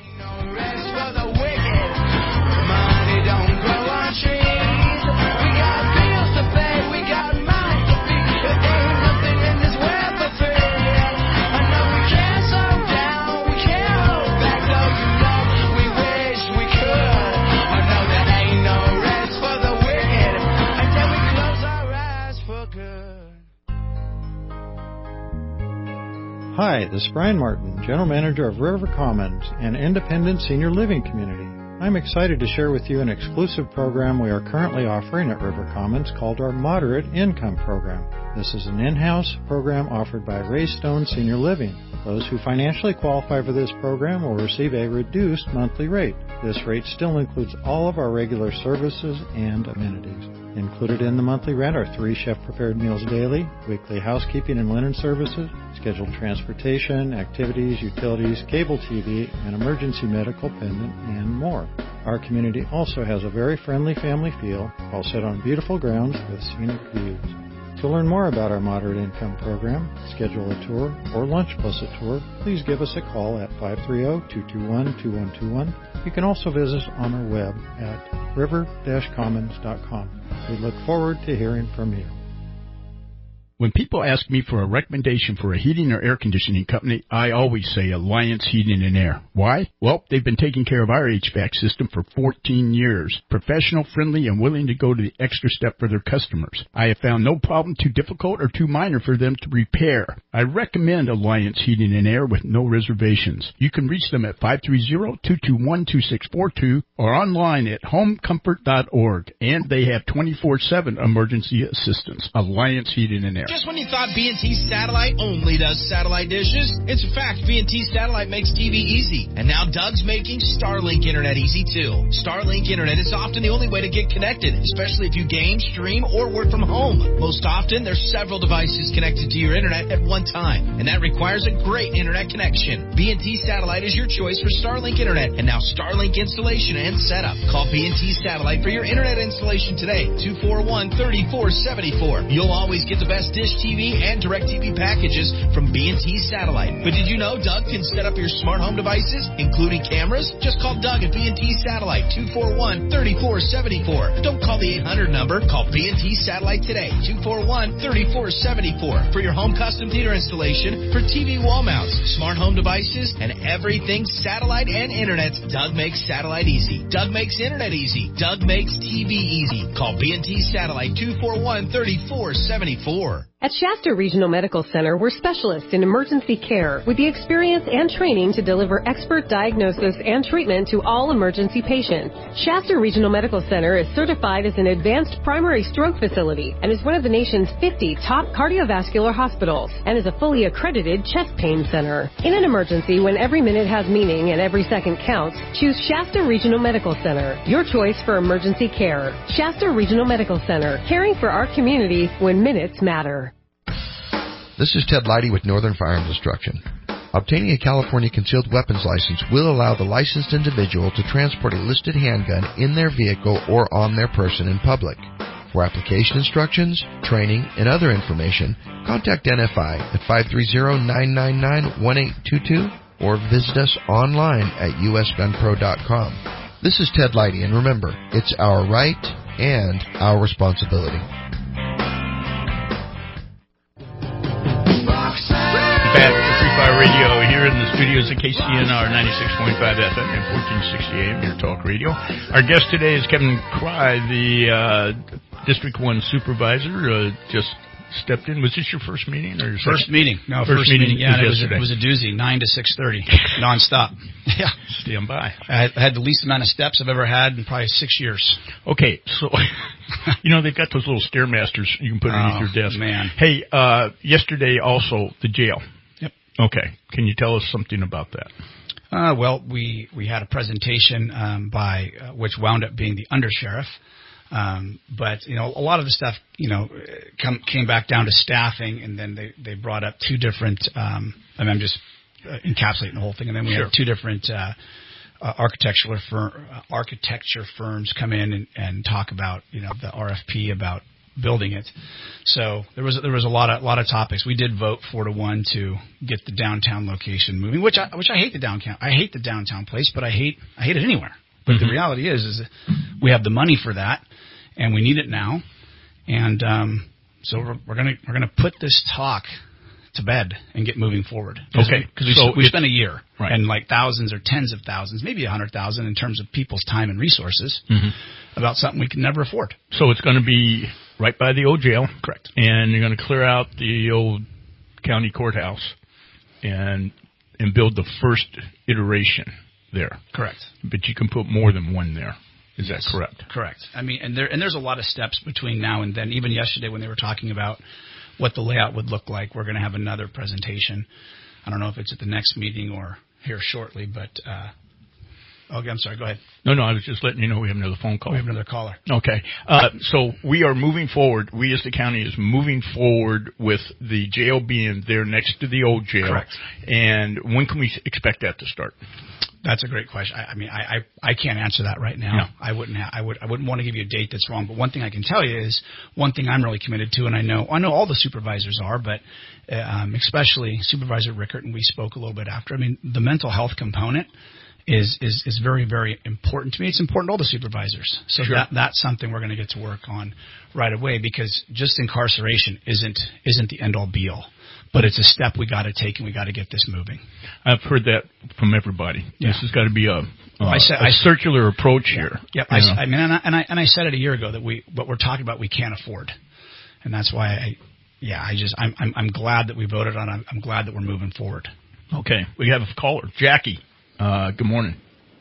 Hi, this is Brian Martin, General Manager of River Commons, an independent senior living community. I'm excited to share with you an exclusive program we are currently offering at River Commons called our Moderate Income Program. This is an in-house program offered by Ray Stone Senior Living. Those who financially qualify for this program will receive a reduced monthly rate. This rate still includes all of our regular services and amenities. Included in the monthly rent are 3 chef-prepared meals daily, weekly housekeeping and linen services, scheduled transportation, activities, utilities, cable TV, and emergency medical pendant, and more. Our community also has a very friendly family feel, all set on beautiful grounds with scenic views. To learn more about our Moderate Income Program, schedule a tour, or lunch plus a tour, please give us a call at 530-221-2121. You can also visit us on our web at river-commons.com. We look forward to hearing from you. When people ask me for a recommendation for a heating or air conditioning company, I always say Alliance Heating and Air. Why? Well, they've been taking care of our HVAC system for 14 years. Professional, friendly, and willing to go to the extra step for their customers. I have found no problem too difficult or too minor for them to repair. I recommend Alliance Heating and Air with no reservations. You can reach them at 530-221-2642 or online at homecomfort.org. And they have 24/7 emergency assistance. Alliance Heating and Air. Just when you thought B&T Satellite only does satellite dishes, it's a fact B&T Satellite makes TV easy. And now Doug's making Starlink Internet easy too. Starlink Internet is often the only way to get connected, especially if you game, stream, or work from home. Most often, there's several devices connected to your Internet at one time, and that requires a great Internet connection. B&T Satellite is your choice for Starlink Internet, and now Starlink installation and setup. Call B&T Satellite for your Internet installation today, 241-3474. You'll always get the best Dish TV and DirecTV packages from B&T Satellite. But did you know Doug can set up your smart home devices, including cameras? Just call Doug at B&T Satellite, 241-3474. Don't call the 800 number. Call B&T Satellite today, 241-3474. For your home custom theater installation, for TV wall mounts, smart home devices, and everything satellite and internet, Doug makes satellite easy. Doug makes internet easy. Doug makes TV easy. Call B&T Satellite, 241-3474. At Shasta Regional Medical Center, we're specialists in emergency care with the experience and training to deliver expert diagnosis and treatment to all emergency patients. Shasta Regional Medical Center is certified as an advanced primary stroke facility and is one of the nation's 50 top cardiovascular hospitals and is a fully accredited chest pain center. In an emergency, when every minute has meaning and every second counts, choose Shasta Regional Medical Center, your choice for emergency care. Shasta Regional Medical Center, caring for our community when minutes matter. This is Ted Leidy with Northern Firearms Instruction. Obtaining a California concealed weapons license will allow the licensed individual to transport a listed handgun in their vehicle or on their person in public. For application instructions, training, and other information, contact NFI at 530-999-1822 or visit us online at usgunpro.com. This is Ted Leidy, and remember, it's our right and our responsibility. Back to Free Fire Radio here in the studios at KCNR 96.5 FM and 1460 AM, your talk radio. Our guest today is Kevin Cry, the District 1 supervisor, just stepped in. Was this your first meeting? Or First meeting. No, first meeting. Yeah, it was a doozy, 9 to 6:30, nonstop. Yeah. Stand by. I had the least amount of steps I've ever had in probably 6 years. Okay, so, they've got those little Stairmasters you can put underneath your desk. Man. Hey, yesterday also, the jail. Yep. Okay. Can you tell us something about that? Well, we had a presentation by which wound up being the undersheriff. But a lot of the stuff, came back down to staffing, and then they brought up two different, I'm just encapsulating the whole thing, and then we had two different architecture firms come in and talk about, the RFP about building it. So there was a lot of topics. We did vote 4-1 to get the downtown location moving, which I hate the downtown. I hate the downtown place, but I hate it anywhere. But the reality is we have the money for that, and we need it now. And so we're gonna put this talk to bed and get moving forward. Okay, because we spent a year and like thousands or tens of thousands, maybe 100,000 in terms of people's time and resources about something we can never afford. So it's going to be right by the old jail, correct? And you're going to clear out the old county courthouse and build the first iteration there. Correct. But you can put more than one there. Is that correct? Correct. I mean, and there's a lot of steps between now and then. Even yesterday when they were talking about what the layout would look like, we're going to have another presentation. I don't know if it's at the next meeting or here shortly, but okay, I'm sorry. Go ahead. No, I was just letting you know we have another phone call. We have another caller. Okay. So we are moving forward. We as the county is moving forward with the jail being there next to the old jail. Correct. And when can we expect that to start? That's a great question. I can't answer that right now. No. I wouldn't want to give you a date that's wrong. But one thing I can tell you is one thing I'm really committed to, and I know all the supervisors are, but especially Supervisor Rickert, and we spoke a little bit after. I mean, the mental health component is very, very important to me. It's important to all the supervisors. So sure. That's something we're going to get to work on right away, because just incarceration isn't the end all be all. But it's a step we got to take, and we got to get this moving. I've heard that from everybody. Yeah. This has got to be a circular approach here. Yep. I said it a year ago that what we're talking about we can't afford, and that's why I'm glad that we voted on it. I'm glad that we're moving forward. Okay, we have a caller, Jackie. Good morning.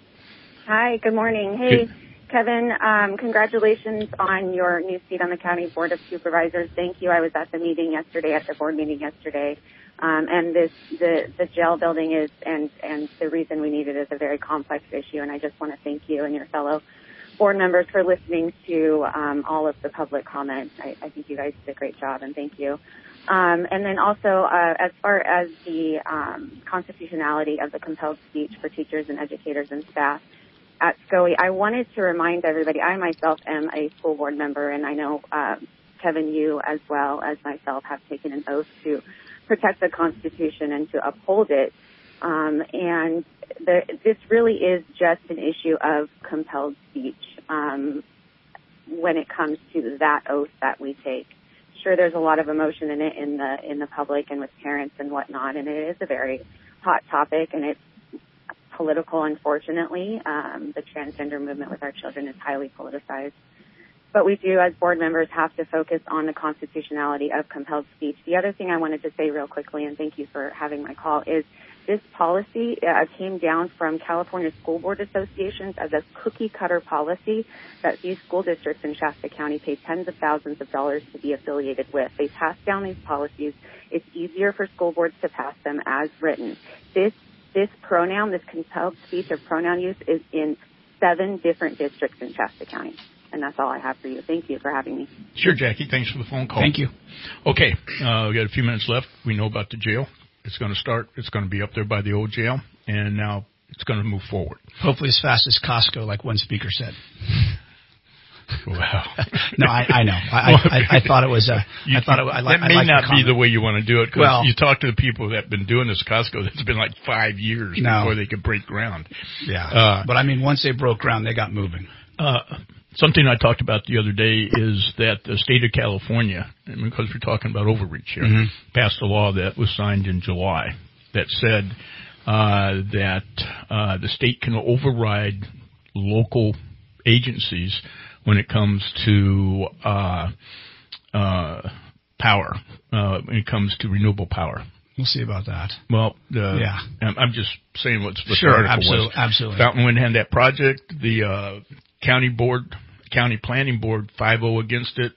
Hi. Good morning. Hey. Good. Kevin, congratulations on your new seat on the County Board of Supervisors. Thank you. I was at the meeting yesterday, at the board meeting yesterday. And the jail building is, and the reason we need it is a very complex issue. And I just want to thank you and your fellow board members for listening to all of the public comments. I think you guys did a great job, and thank you. And then also, as far as the constitutionality of the compelled speech for teachers and educators and staff at SCOE, I wanted to remind everybody, I myself am a school board member, and I know, Kevin, you as well as myself have taken an oath to protect the Constitution and to uphold it. And this really is just an issue of compelled speech when it comes to that oath that we take. Sure, there's a lot of emotion in it in the public and with parents and whatnot, and it is a very hot topic, and it's political, unfortunately. The transgender movement with our children is highly politicized. But we do, as board members, have to focus on the constitutionality of compelled speech. The other thing I wanted to say real quickly, and thank you for having my call, is this policy came down from California School Board Associations as a cookie-cutter policy that these school districts in Shasta County pay tens of thousands of dollars to be affiliated with. They pass down these policies. It's easier for school boards to pass them as written. This pronoun, this compelled speech of pronoun use, is in 7 different districts in Shasta County. And that's all I have for you. Thank you for having me. Sure, Jackie. Thanks for the phone call. Thank you. Okay, we got a few minutes left. We know about the jail. It's going to start. It's going to be up there by the old jail, and now it's going to move forward. Hopefully as fast as Costco, like one speaker said. Wow. No, I know. I thought it was. That may not be the way you want to do it. Cause well, you talk to the people that have been doing this Costco. It's been like 5 years before they could break ground. Yeah. But I mean, once they broke ground, they got moving. Something I talked about the other day is that the state of California, and because we're talking about overreach here, passed a law that was signed in July that said that the state can override local agencies when it comes to power, when it comes to renewable power. We'll see about that. Well, I'm just saying what the article was. Absolutely. Fountain Wind had that project. The county planning board 5-0 against it.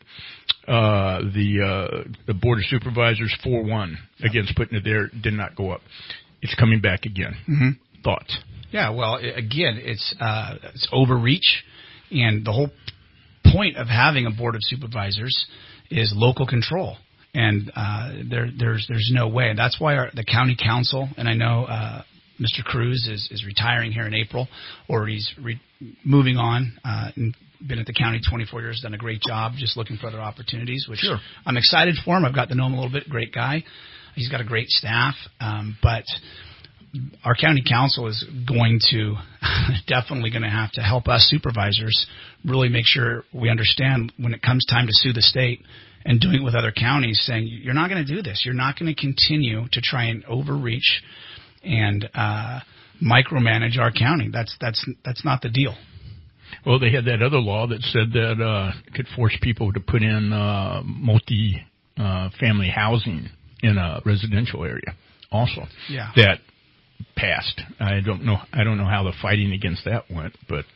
The board of supervisors 4-1 against putting it there. Did not go up. It's coming back again. Thoughts? Yeah. Well, again, it's overreach, and the whole point of having a board of supervisors is local control. And there's no way. And that's why the county council, and I know Mr. Cruz is retiring here in April, or he's moving on, and been at the county 24 years, done a great job, just looking for other opportunities, which I'm excited for him. I've got to know him a little bit. Great guy. He's got a great staff. But our county council is definitely going to have to help us supervisors really make sure we understand when it comes time to sue the state, and doing it with other counties, saying, you're not going to do this. You're not going to continue to try and overreach and micromanage our county. That's not the deal. Well, they had that other law that said that could force people to put in multi-family housing in a residential area also. Yeah. That passed. I don't know how the fighting against that went, but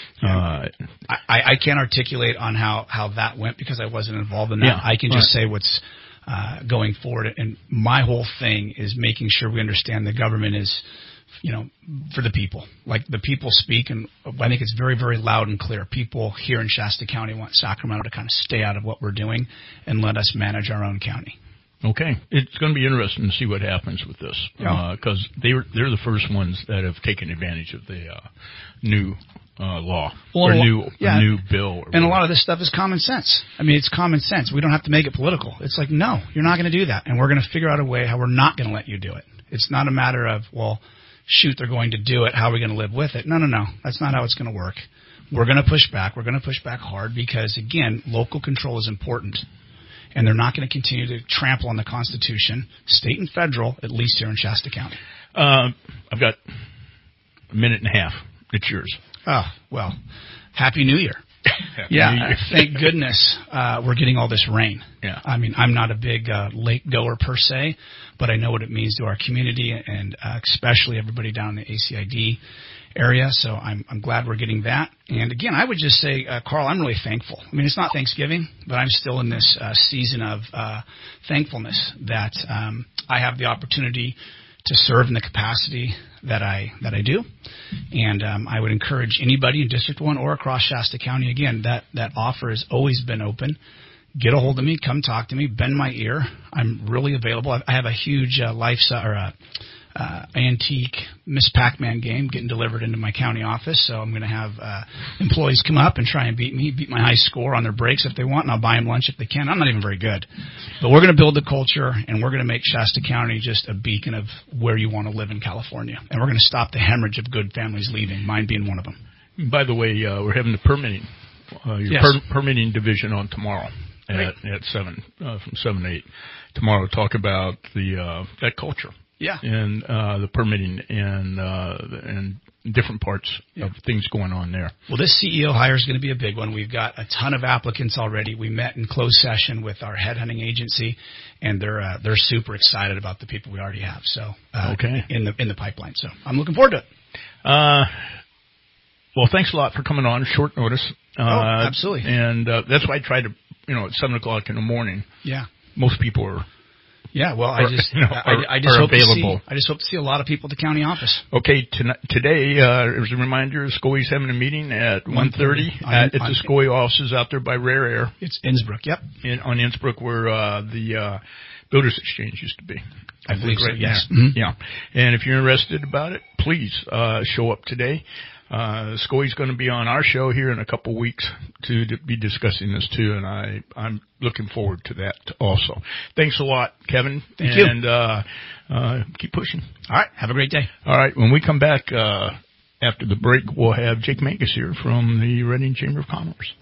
I can't articulate on how that went because I wasn't involved in that. I can just say what's going forward, and my whole thing is making sure we understand the government is, for the people. Like, the people speak, and I think it's very, very loud and clear. People here in Shasta County want Sacramento to kind of stay out of what we're doing and let us manage our own county. Okay. It's going to be interesting to see what happens with this, because they're the first ones that have taken advantage of the new law or new bill. And a lot of this stuff is common sense. I mean, it's common sense. We don't have to make it political. It's like, no, you're not going to do that, and we're going to figure out a way how we're not going to let you do it. It's not a matter of, well, shoot, they're going to do it. How are we going to live with it? No. That's not how it's going to work. We're going to push back. We're going to push back hard because, again, local control is important. And they're not going to continue to trample on the Constitution, state and federal, at least here in Shasta County. I've got a minute and a half. It's yours. Oh, well, Happy New Year. New Year. Thank goodness we're getting all this rain. Yeah. I mean, I'm not a big lake goer per se, but I know what it means to our community and especially everybody down in the ACID area. So I'm glad we're getting that. And again, I would just say, Carl, I'm really thankful. I mean, it's not Thanksgiving, but I'm still in this season of thankfulness that I have the opportunity to serve in the capacity that I do. And I would encourage anybody in District 1 or across Shasta County, again, that offer has always been open. Get a hold of me. Come talk to me. Bend my ear. I'm really available. I have a huge antique Miss Pac-Man game getting delivered into my county office, so I'm going to have employees come up and try and beat my high score on their breaks if they want, and I'll buy them lunch if they can. I'm not even very good. But we're going to build the culture, and we're going to make Shasta County just a beacon of where you want to live in California. And we're going to stop the hemorrhage of good families leaving, mine being one of them. By the way, we're having the permitting, permitting division on tomorrow at 7, from 7 to 8. Tomorrow, talk about that culture. Yeah. And the permitting and different parts of things going on there. Well, this CEO hire is going to be a big one. We've got a ton of applicants already. We met in closed session with our headhunting agency, and they're super excited about the people we already have. So in the pipeline. So I'm looking forward to it. Well, thanks a lot for coming on short notice. Absolutely. And that's why I tried to, at 7 o'clock in the morning. Yeah. Most people are. Yeah, well, I just hope to see a lot of people at the county office. Okay, today, as a reminder, SCOI's having a meeting at 1:30 at the SCOI offices out there by Rare Air. It's Innsbrook, yep. On Innsbrook, where the Builders Exchange used to be. I believe so, yes. Mm-hmm. Yeah, and if you're interested about it, please show up today. SCOE's going to be on our show here in a couple weeks to be discussing this too, and I'm looking forward to that also. Thanks a lot, Kevin. Thank you. And keep pushing. All right. Have a great day. All right. When we come back after the break, we'll have Jake Mangus here from the Reading Chamber of Commerce.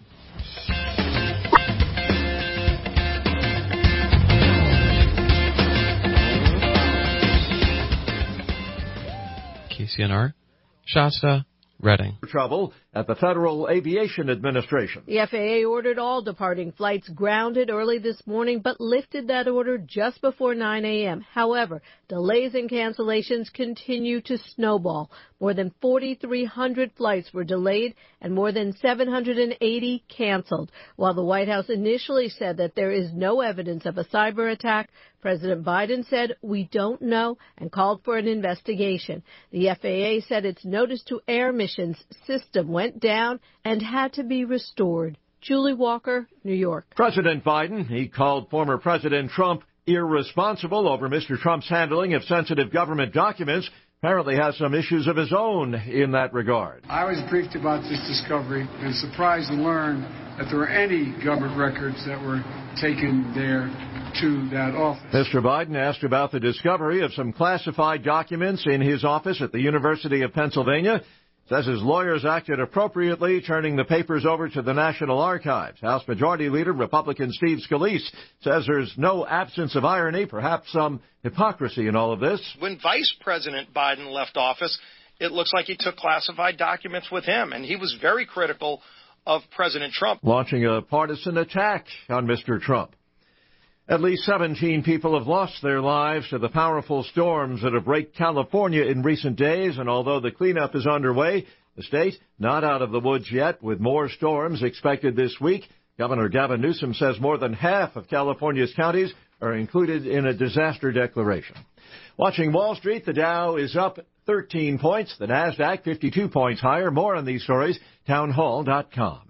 KCNR, Shasta, Reading. Trouble at the Federal Aviation Administration. The FAA ordered all departing flights grounded early this morning, but lifted that order just before 9 a.m. However, delays and cancellations continue to snowball. More than 4,300 flights were delayed and more than 780 canceled. While the White House initially said that there is no evidence of a cyber attack, President Biden said, "We don't know," and called for an investigation. The FAA said its notice to air missions system went down and had to be restored. Julie Walker, New York. President Biden, he called former President Trump irresponsible over Mr. Trump's handling of sensitive government documents. Apparently has some issues of his own in that regard. I was briefed about this discovery and surprised to learn that there were any government records that were taken there to that office. Mr. Biden asked about the discovery of some classified documents in his office at the University of Pennsylvania. Says his lawyers acted appropriately, turning the papers over to the National Archives. House Majority Leader Republican Steve Scalise says there's no absence of irony, perhaps some hypocrisy in all of this. When Vice President Biden left office, it looks like he took classified documents with him, and he was very critical of President Trump. Launching a partisan attack on Mr. Trump. At least 17 people have lost their lives to the powerful storms that have raked California in recent days, and although the cleanup is underway, the state not out of the woods yet, with more storms expected this week. Governor Gavin Newsom says more than half of California's counties are included in a disaster declaration. Watching Wall Street, the Dow is up 13 points, the NASDAQ 52 points higher. More on these stories, townhall.com.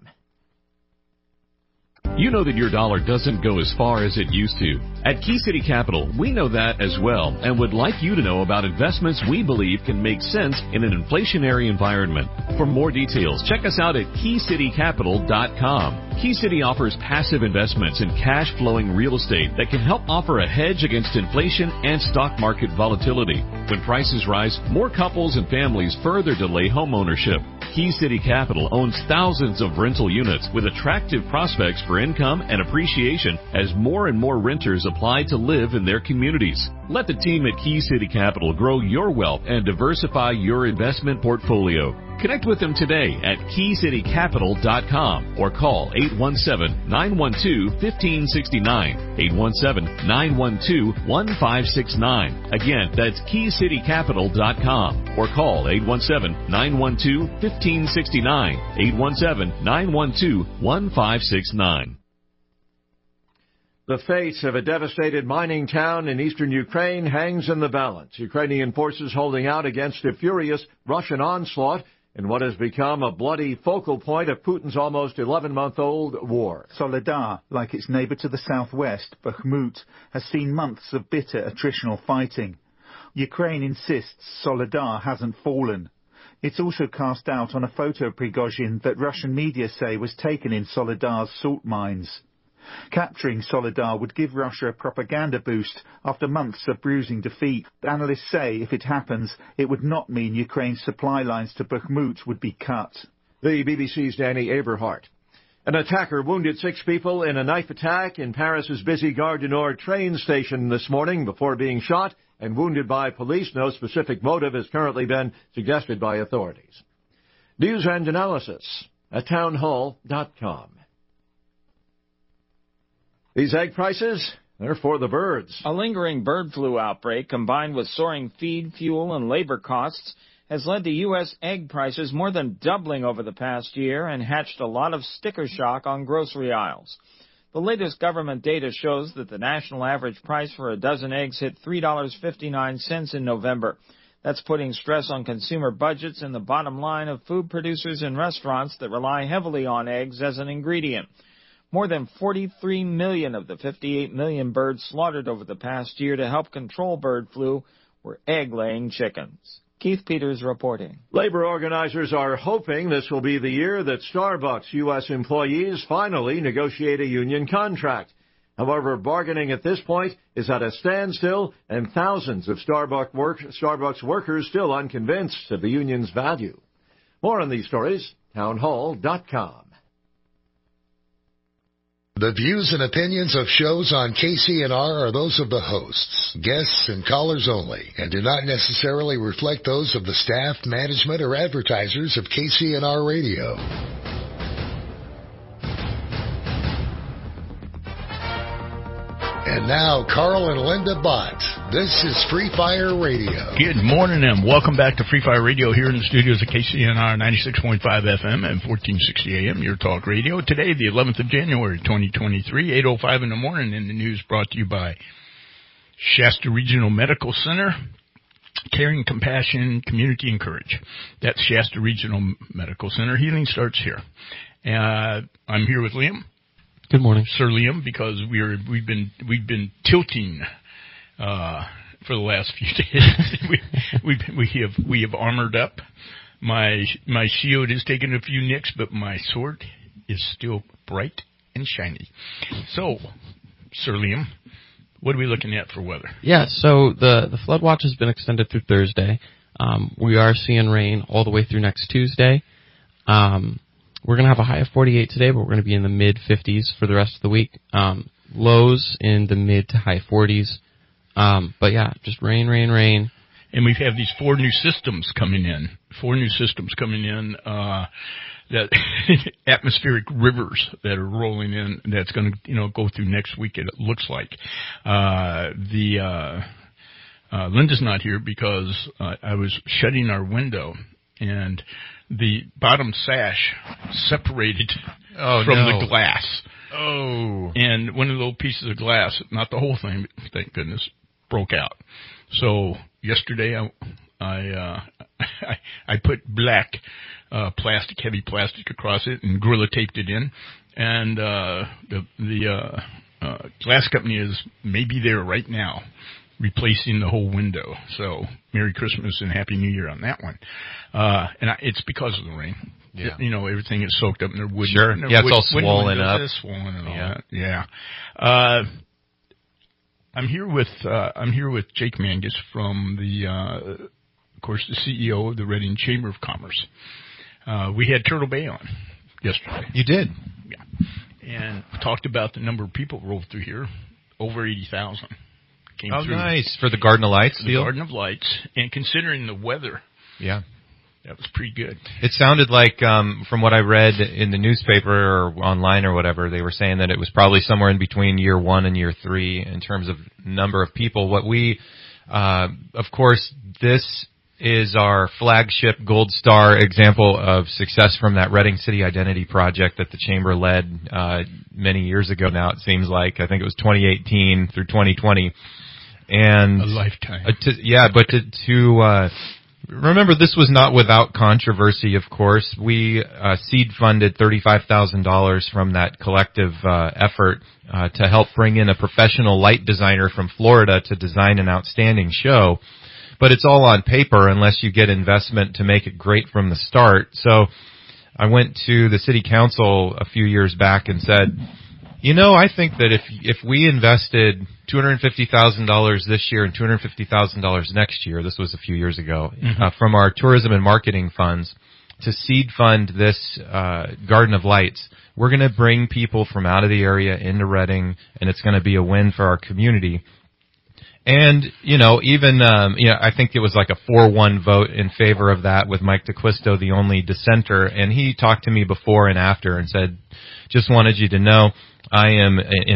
You know that your dollar doesn't go as far as it used to. At Key City Capital, we know that as well and would like you to know about investments we believe can make sense in an inflationary environment. For more details, check us out at KeyCityCapital.com. Key City offers passive investments in cash-flowing real estate that can help offer a hedge against inflation and stock market volatility. When prices rise, more couples and families further delay homeownership. Key City Capital owns thousands of rental units with attractive prospects for income and appreciation as more and more renters apply to live in their communities. Let the team at Key City Capital grow your wealth and diversify your investment portfolio. Connect with them today at KeyCityCapital.com or call 817-912-1569, 817-912-1569. Again, that's KeyCityCapital.com or call 817-912-1569, 817-912-1569. The fate of a devastated mining town in eastern Ukraine hangs in the balance. Ukrainian forces holding out against a furious Russian onslaught in what has become a bloody focal point of Putin's almost 11-month-old war. Soledar, like its neighbour to the southwest, Bakhmut, has seen months of bitter attritional fighting. Ukraine insists Soledar hasn't fallen. It's also cast doubt on a photo of Prigozhin that Russian media say was taken in Soledar's salt mines. Capturing Soledar would give Russia a propaganda boost after months of bruising defeat. Analysts say if it happens, it would not mean Ukraine's supply lines to Bakhmut would be cut. The BBC's Danny Aberhart. An attacker wounded 6 people in a knife attack in Paris's busy Gare du Nord train station this morning before being shot and wounded by police. No specific motive has currently been suggested by authorities. News and analysis at townhall.com. These egg prices, they're for the birds. A lingering bird flu outbreak combined with soaring feed, fuel, and labor costs has led to U.S. egg prices more than doubling over the past year and hatched a lot of sticker shock on grocery aisles. The latest government data shows that the national average price for a dozen eggs hit $3.59 in November. That's putting stress on consumer budgets and the bottom line of food producers and restaurants that rely heavily on eggs as an ingredient. More than 43 million of the 58 million birds slaughtered over the past year to help control bird flu were egg-laying chickens. Keith Peters reporting. Labor organizers are hoping this will be the year that Starbucks U.S. employees finally negotiate a union contract. However, bargaining at this point is at a standstill, and thousands of Starbucks workers still unconvinced of the union's value. More on these stories, townhall.com. The views and opinions of shows on KCNR are those of the hosts, guests, and callers only, and do not necessarily reflect those of the staff, management, or advertisers of KCNR Radio. And now, Carl and Linda Bott. This is Free Fire Radio. Good morning and welcome back to Free Fire Radio here in the studios of KCNR 96.5 FM and 1460 AM, your talk radio. Today, the 11th of January, 2023, 8:05 in the morning, and the news brought to you by Shasta Regional Medical Center, Caring, Compassion, Community, and Courage. That's Shasta Regional Medical Center. Healing starts here. I'm here with Liam. Good morning, Sir Liam, because we've been tilting for the last few days. we have armored up. My shield has taken a few nicks, but my sword is still bright and shiny. So, Sir Liam, what are we looking at for weather? Yeah, so the flood watch has been extended through Thursday. We are seeing rain all the way through next Tuesday. We're going to have a high of 48 today, but we're going to be in the mid-50s for the rest of the week. Lows in the mid to high 40s. But yeah, just rain. And we have these four new systems coming in. That atmospheric rivers that are rolling in. That's going to go through next week. It looks like. Linda's not here because I was shutting our window and the bottom sash separated from the glass. Oh. And one of the little pieces of glass, not the whole thing, thank goodness, broke out. So yesterday I put black heavy plastic across it and Gorilla taped it in. And the glass company is maybe there right now, replacing the whole window. So Merry Christmas and Happy New Year on that one. It's because of the rain. Yeah. Everything is soaked up in their wood. Sure. It's all swollen up. It's swollen and all that. Yeah. I'm here with Jake Mangus from of course, the CEO of the Reading Chamber of Commerce. We had Turtle Bay on yesterday. You did? Yeah. And talked about the number of people rolled through here, over 80,000. Oh, nice. For the Garden of Lights deal? The Garden of Lights. And considering the weather. Yeah. That was pretty good. It sounded like, from what I read in the newspaper or online or whatever, they were saying that it was probably somewhere in between year 1 and year 3 in terms of number of people. What we, of course, this is our flagship Gold Star example of success from that Reading City Identity Project that the Chamber led many years ago now, it seems like. I think it was 2018 through 2020. And a lifetime. But to remember, this was not without controversy, of course. We seed funded $35,000 from that collective effort to help bring in a professional light designer from Florida to design an outstanding show. But it's all on paper unless you get investment to make it great from the start. So I went to the city council a few years back and said, I think that if we invested $250,000 this year and $250,000 next year, this was a few years ago, from our tourism and marketing funds to seed fund this Garden of Lights, we're going to bring people from out of the area into Reading, and it's going to be a win for our community. And, I think it was like a 4-1 vote in favor of that with Mike DeQuisto, the only dissenter. And he talked to me before and after and said, just wanted you to know, I am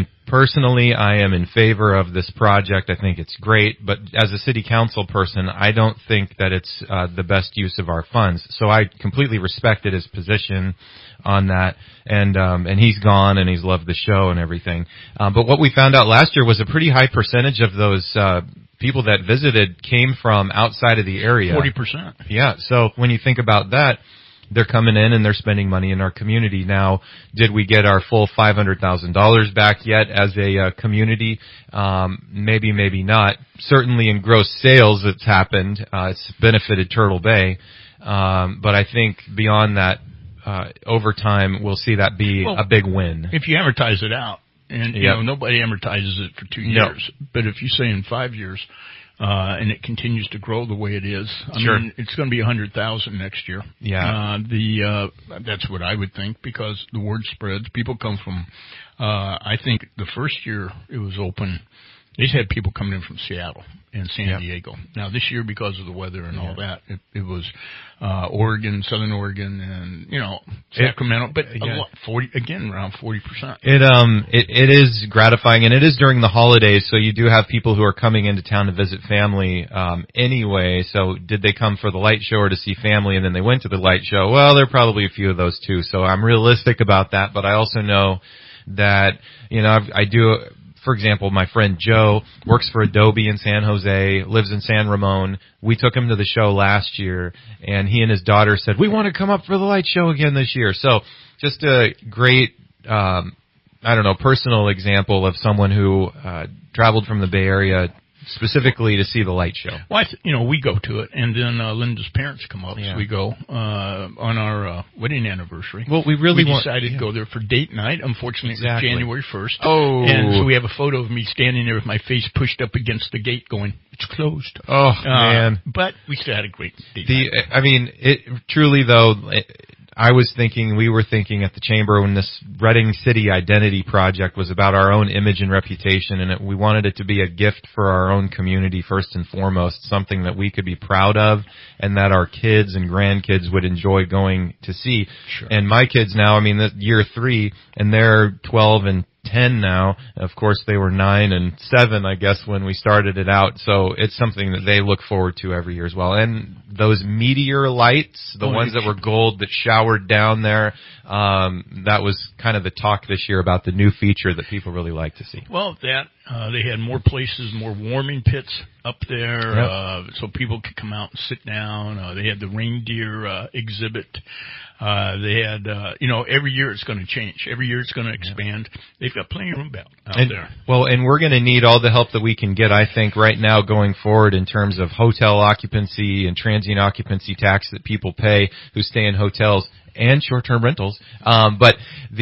in favor of this project. I think it's great. But as a city council person, I don't think that it's the best use of our funds. So I completely respected his position on that. And he's gone and he's loved the show and everything. But what we found out last year was a pretty high percentage of those people that visited came from outside of the area. 40%. Yeah. So when you think about that, they're coming in and they're spending money in our community. Now, did we get our full $500,000 back yet as a community? Maybe, maybe not. Certainly in gross sales it's happened. It's benefited Turtle Bay. But I think beyond that, over time, we'll see that be a big win. If you amortize it out, and you know, nobody amortizes it for 2 years, but if you say in 5 years, and it continues to grow the way it is, I mean, it's going to be 100,000 next year. Yeah. That's what I would think, because the word spreads. People come from, I think the first year it was open, they had people coming in from Seattle and San Diego. Now this year, because of the weather and all that, it was Oregon, Southern Oregon, and Sacramento. But around 40%. It is gratifying, and it is during the holidays. So you do have people who are coming into town to visit family anyway. So did they come for the light show or to see family, and then they went to the light show? Well, there are probably a few of those too. So I'm realistic about that, but I also know that I do. For example, my friend Joe works for Adobe in San Jose, lives in San Ramon. We took him to the show last year, and he and his daughter said, we want to come up for the light show again this year. So just a great, personal example of someone who traveled from the Bay Area specifically to see the light show. Well, we go to it, and then Linda's parents come up, so we go on our wedding anniversary. Well, we decided to go there for date night. Unfortunately, it was January 1st. Oh. And so we have a photo of me standing there with my face pushed up against the gate going, it's closed. Oh, man. But we still had a great date night. I mean, truly, though, we were thinking at the Chamber when this Reading City Identity Project was about our own image and reputation, and we wanted it to be a gift for our own community first and foremost, something that we could be proud of and that our kids and grandkids would enjoy going to see. Sure. And my kids now, year 3, and they're 12 and 10 now. Of course, they were 9 and 7, I guess, when we started it out. So it's something that they look forward to every year as well. And those meteor lights, the ones that were gold that showered down there, that was kind of the talk this year about the new feature that people really like to see. Well, they had more places, more warming pits up there, so people could come out and sit down. They had the reindeer exhibit. They had, every year it's going to change. Every year it's going to expand. They've got plenty of room out there. Well, and we're going to need all the help that we can get, I think, right now going forward in terms of hotel occupancy and transient occupancy tax that people pay who stay in hotels and short-term rentals. But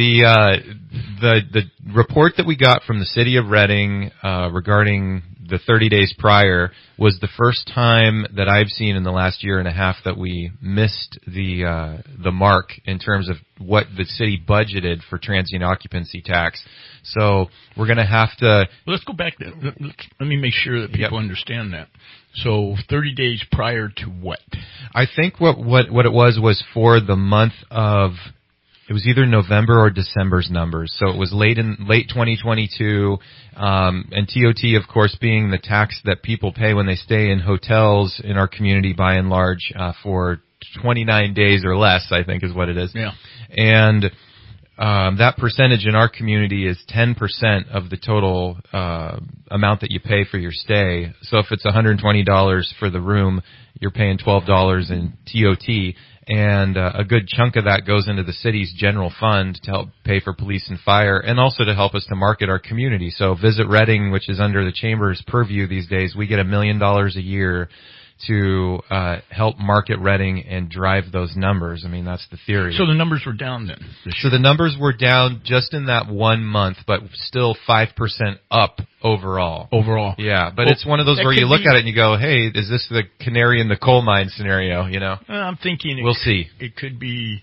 the report that we got from the city of Reading regarding the 30 days prior was the first time that I've seen in the last year and a half that we missed the mark in terms of what the city budgeted for transient occupancy tax. So we're going to have to... Well, let's go back. Let me make sure that people understand that. So 30 days prior to what? I think what it was for the month of... It was either November or December's numbers. So it was late 2022, and TOT, of course, being the tax that people pay when they stay in hotels in our community by and large, for 29 days or less, I think is what it is. Yeah. And, that percentage in our community is 10% of the total, amount that you pay for your stay. So if it's $120 for the room, you're paying $12 in TOT. And a good chunk of that goes into the city's general fund to help pay for police and fire, and also to help us to market our community. So Visit Reading, which is under the Chamber's purview these days, we get $1 million a year to help market Reading and drive those numbers. I mean, that's the theory. So the numbers were down then? So the numbers were down just in that 1 month, but still 5% up overall. Yeah, but it's one of those where you look at it and you go, hey, is this the canary in the coal mine scenario, I'm thinking we'll see. It could be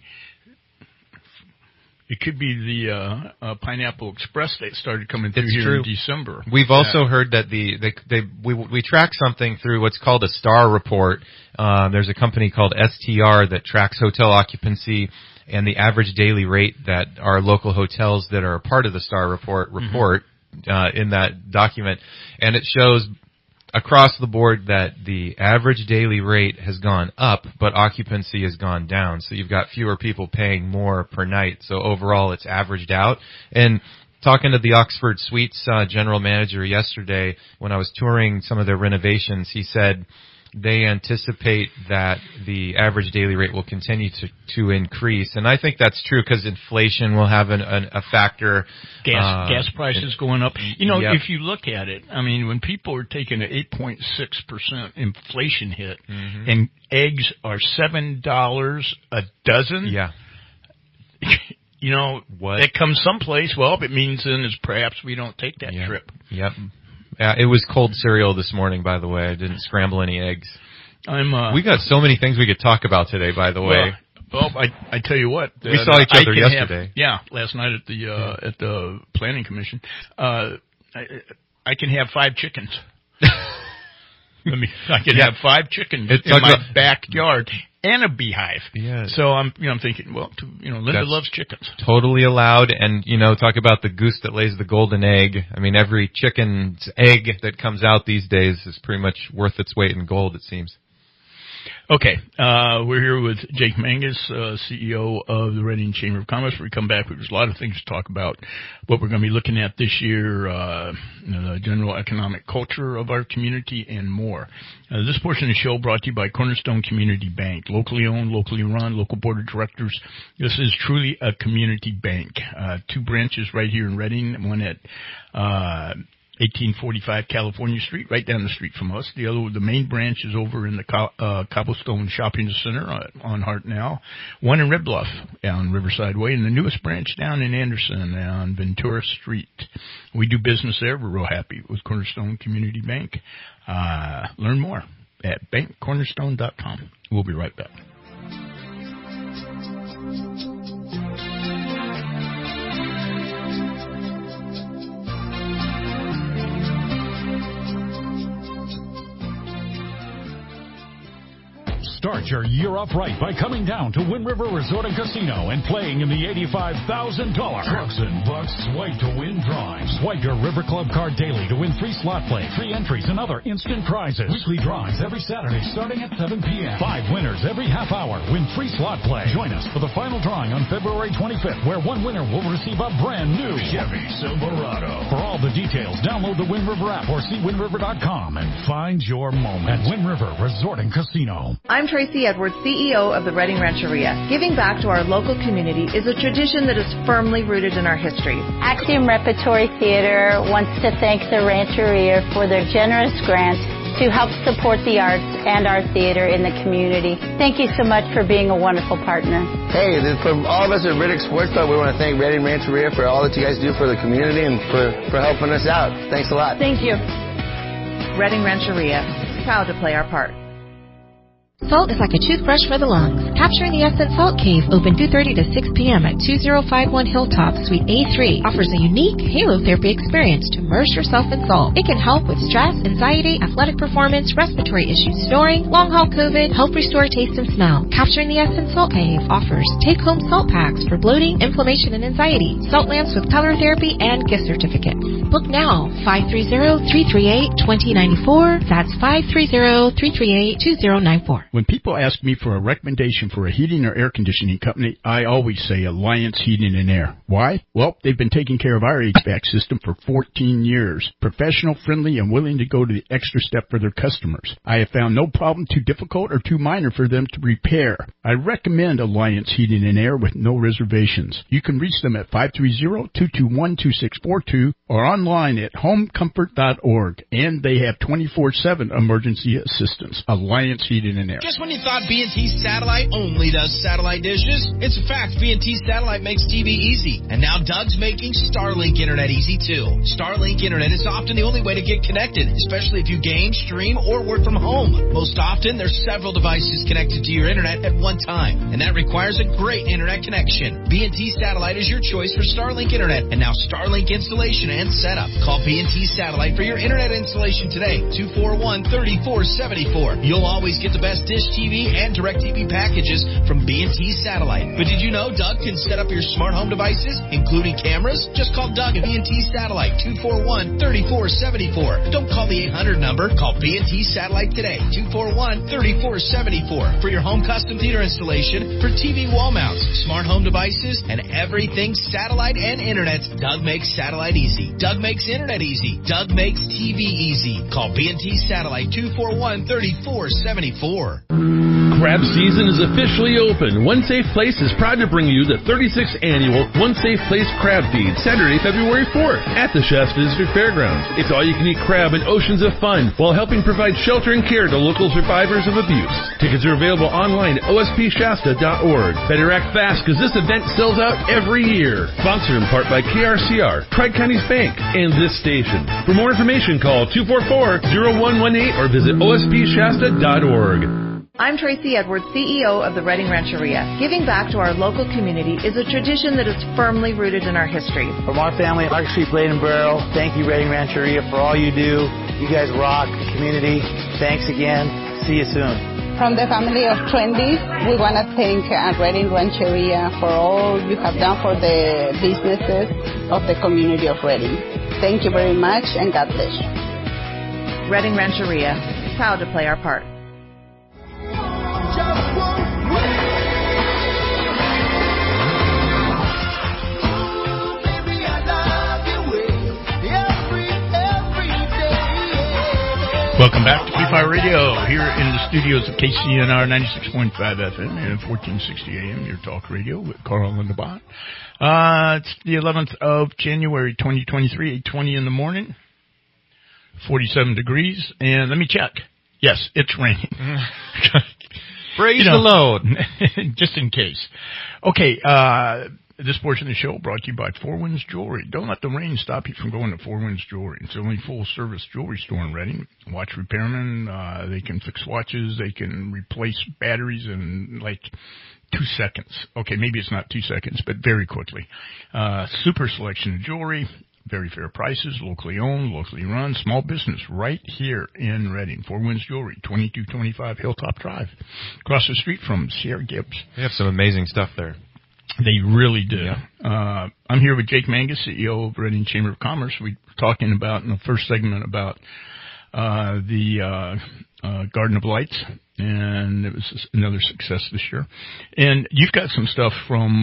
the Pineapple Express that started coming through in December. We've also heard that we track something through what's called a STAR report. There's a company called STR that tracks hotel occupancy and the average daily rate that our local hotels that are a part of the STAR report in that document. And it shows across the board that the average daily rate has gone up, but occupancy has gone down. So you've got fewer people paying more per night. So overall, it's averaged out. And talking to the Oxford Suites general manager yesterday when I was touring some of their renovations, he said they anticipate that the average daily rate will continue to increase. And I think that's true because inflation will have a factor. Gas prices going up. You know, Yep. if you look at it, I mean, when people are taking an 8.6% inflation hit and eggs are $7 a dozen. Yeah. You know, that comes someplace. Well, it means then is perhaps we don't take that trip. Yep. Yeah, it was cold cereal this morning, by the way. I didn't scramble any eggs. We got so many things we could talk about today, by the way. Well, I tell you what. We saw each other yesterday. Last night at the Planning Commission. I can have 5 chickens. I can have 5 chickens in my backyard and a beehive. Yeah. So I'm thinking, well, Linda loves chickens. Totally allowed. And, talk about the goose that lays the golden egg. I mean, every chicken's egg that comes out these days is pretty much worth its weight in gold, it seems. Okay, we're here with Jake Mangus, CEO of the Reading Chamber of Commerce. When we come back, there's a lot of things to talk about. What we're going to be looking at this year, the general economic culture of our community, and more. This portion of the show brought to you by Cornerstone Community Bank, locally owned, locally run, local board of directors. This is truly a community bank. 2 branches right here in Reading, one at 1845 California Street, right down the street from us. The main branch is over in the Cobblestone Shopping Center on Hartnell. One in Red Bluff on Riverside Way, and the newest branch down in Anderson on Ventura Street. We do business there. We're real happy with Cornerstone Community Bank. Learn more at bankcornerstone.com. We'll be right back. Start your year off right by coming down to Wind River Resort and Casino and playing in the $85,000 Trucks and Bucks Swipe to Win drawing. Swipe your River Club card daily to win free slot play, free entries, and other instant prizes. Weekly drawings every Saturday starting at 7 p.m. 5 winners every half hour win free slot play. Join us for the final drawing on February 25th, where one winner will receive a brand new Chevy Silverado. For all the details, download the Wind River app or see windriver.com and find your moment at Wind River Resort and Casino. I'm Tracy Edwards, CEO of the Reading Rancheria. Giving back to our local community is a tradition that is firmly rooted in our history. Axiom Repertory Theater wants to thank the Rancheria for their generous grant to help support the arts and our theater in the community. Thank you so much for being a wonderful partner. Hey, from all of us at Riddick Sports Club, we want to thank Reading Rancheria for all that you guys do for the community and for helping us out. Thanks a lot. Thank you. Reading Rancheria, proud to play our part. Salt is like a toothbrush for the lungs. Capturing the Essence Salt Cave, open 2:30 to 6 p.m. at 2051 Hilltop, Suite A3, offers a unique halo therapy experience to immerse yourself in salt. It can help with stress, anxiety, athletic performance, respiratory issues, snoring, long-haul COVID, help restore taste and smell. Capturing the Essence Salt Cave offers take-home salt packs for bloating, inflammation, and anxiety, salt lamps with color therapy, and gift certificates. Book now, 530-338-2094. That's 530-338-2094. When people ask me for a recommendation for a heating or air conditioning company, I always say Alliance Heating and Air. Why? Well, they've been taking care of our HVAC system for 14 years. Professional, friendly, and willing to go to the extra step for their customers. I have found no problem too difficult or too minor for them to repair. I recommend Alliance Heating and Air with no reservations. You can reach them at 530-221-2642 or online at homecomfort.org. And they have 24/7 emergency assistance. Alliance Heating and Air. Just when you thought B&T Satellite only does satellite dishes, it's a fact. B&T Satellite makes TV easy. And now Doug's making Starlink Internet easy, too. Starlink Internet is often the only way to get connected, especially if you game, stream, or work from home. Most often, there's several devices connected to your Internet at one time, and that requires a great Internet connection. B&T Satellite is your choice for Starlink Internet, and now Starlink installation and setup. Call B&T Satellite for your Internet installation today, 241-3474. You'll always get the best Dish TV and DirecTV packages from B&T Satellite. But did you know Doug can set up your smart home devices, including cameras? Just call Doug at B&T Satellite, 241-3474. Don't call the 800 number. Call B&T Satellite today, 241-3474. For your home custom theater installation, for TV wall mounts, smart home devices, and everything satellite and internet, Doug makes satellite easy. Doug makes internet easy. Doug makes TV easy. Call B&T Satellite 241-3474. Crab season is officially open. One Safe Place is proud to bring you the 36th annual One Safe Place Crab Feed, Saturday, February 4th at the Shasta District Fairgrounds. It's all-you-can-eat crab and oceans of fun while helping provide shelter and care to local survivors of abuse. Tickets are available online at ospshasta.org. Better act fast because this event sells out every year. Sponsored in part by KRCR, Tri-Counties Bank, and this station. For more information, call 244-0118 or visit ospshasta.org. I'm Tracy Edwards, CEO of the Redding Rancheria. Giving back to our local community is a tradition that is firmly rooted in our history. From our family at Market Street Blade and Barrel, thank you, Redding Rancheria, for all you do. You guys rock the community. Thanks again. See you soon. From the family of Trendy, we want to thank Redding Rancheria for all you have done for the businesses of the community of Redding. Thank you very much, and God bless you. Redding Rancheria, proud to play our part. Welcome back to Free Fire Radio here in the studios of KCNR 96.5 FM and 1460 AM, your talk radio with Carl and Linda Bott. It's the 11th of January 2023, 8:20 in the morning, 47 degrees, and let me check. Yes, it's raining. Praise the Lord. Just in case. Okay, this portion of the show brought to you by Four Winds Jewelry. Don't let the rain stop you from going to Four Winds Jewelry. It's the only full-service jewelry store in Redding. Watch repairmen, they can fix watches, they can replace batteries in like 2 seconds. Okay, maybe it's not 2 seconds, but very quickly. Super selection of jewelry, very fair prices, locally owned, locally run, small business right here in Redding. Four Winds Jewelry, 2225 Hilltop Drive, across the street from Sierra Gibbs. They have some amazing stuff there. They really do. Yeah. I'm here with Jake Mangus, CEO of Redding Chamber of Commerce. We were talking about in the first segment about the Garden of Lights, and it was another success this year. And you've got some stuff from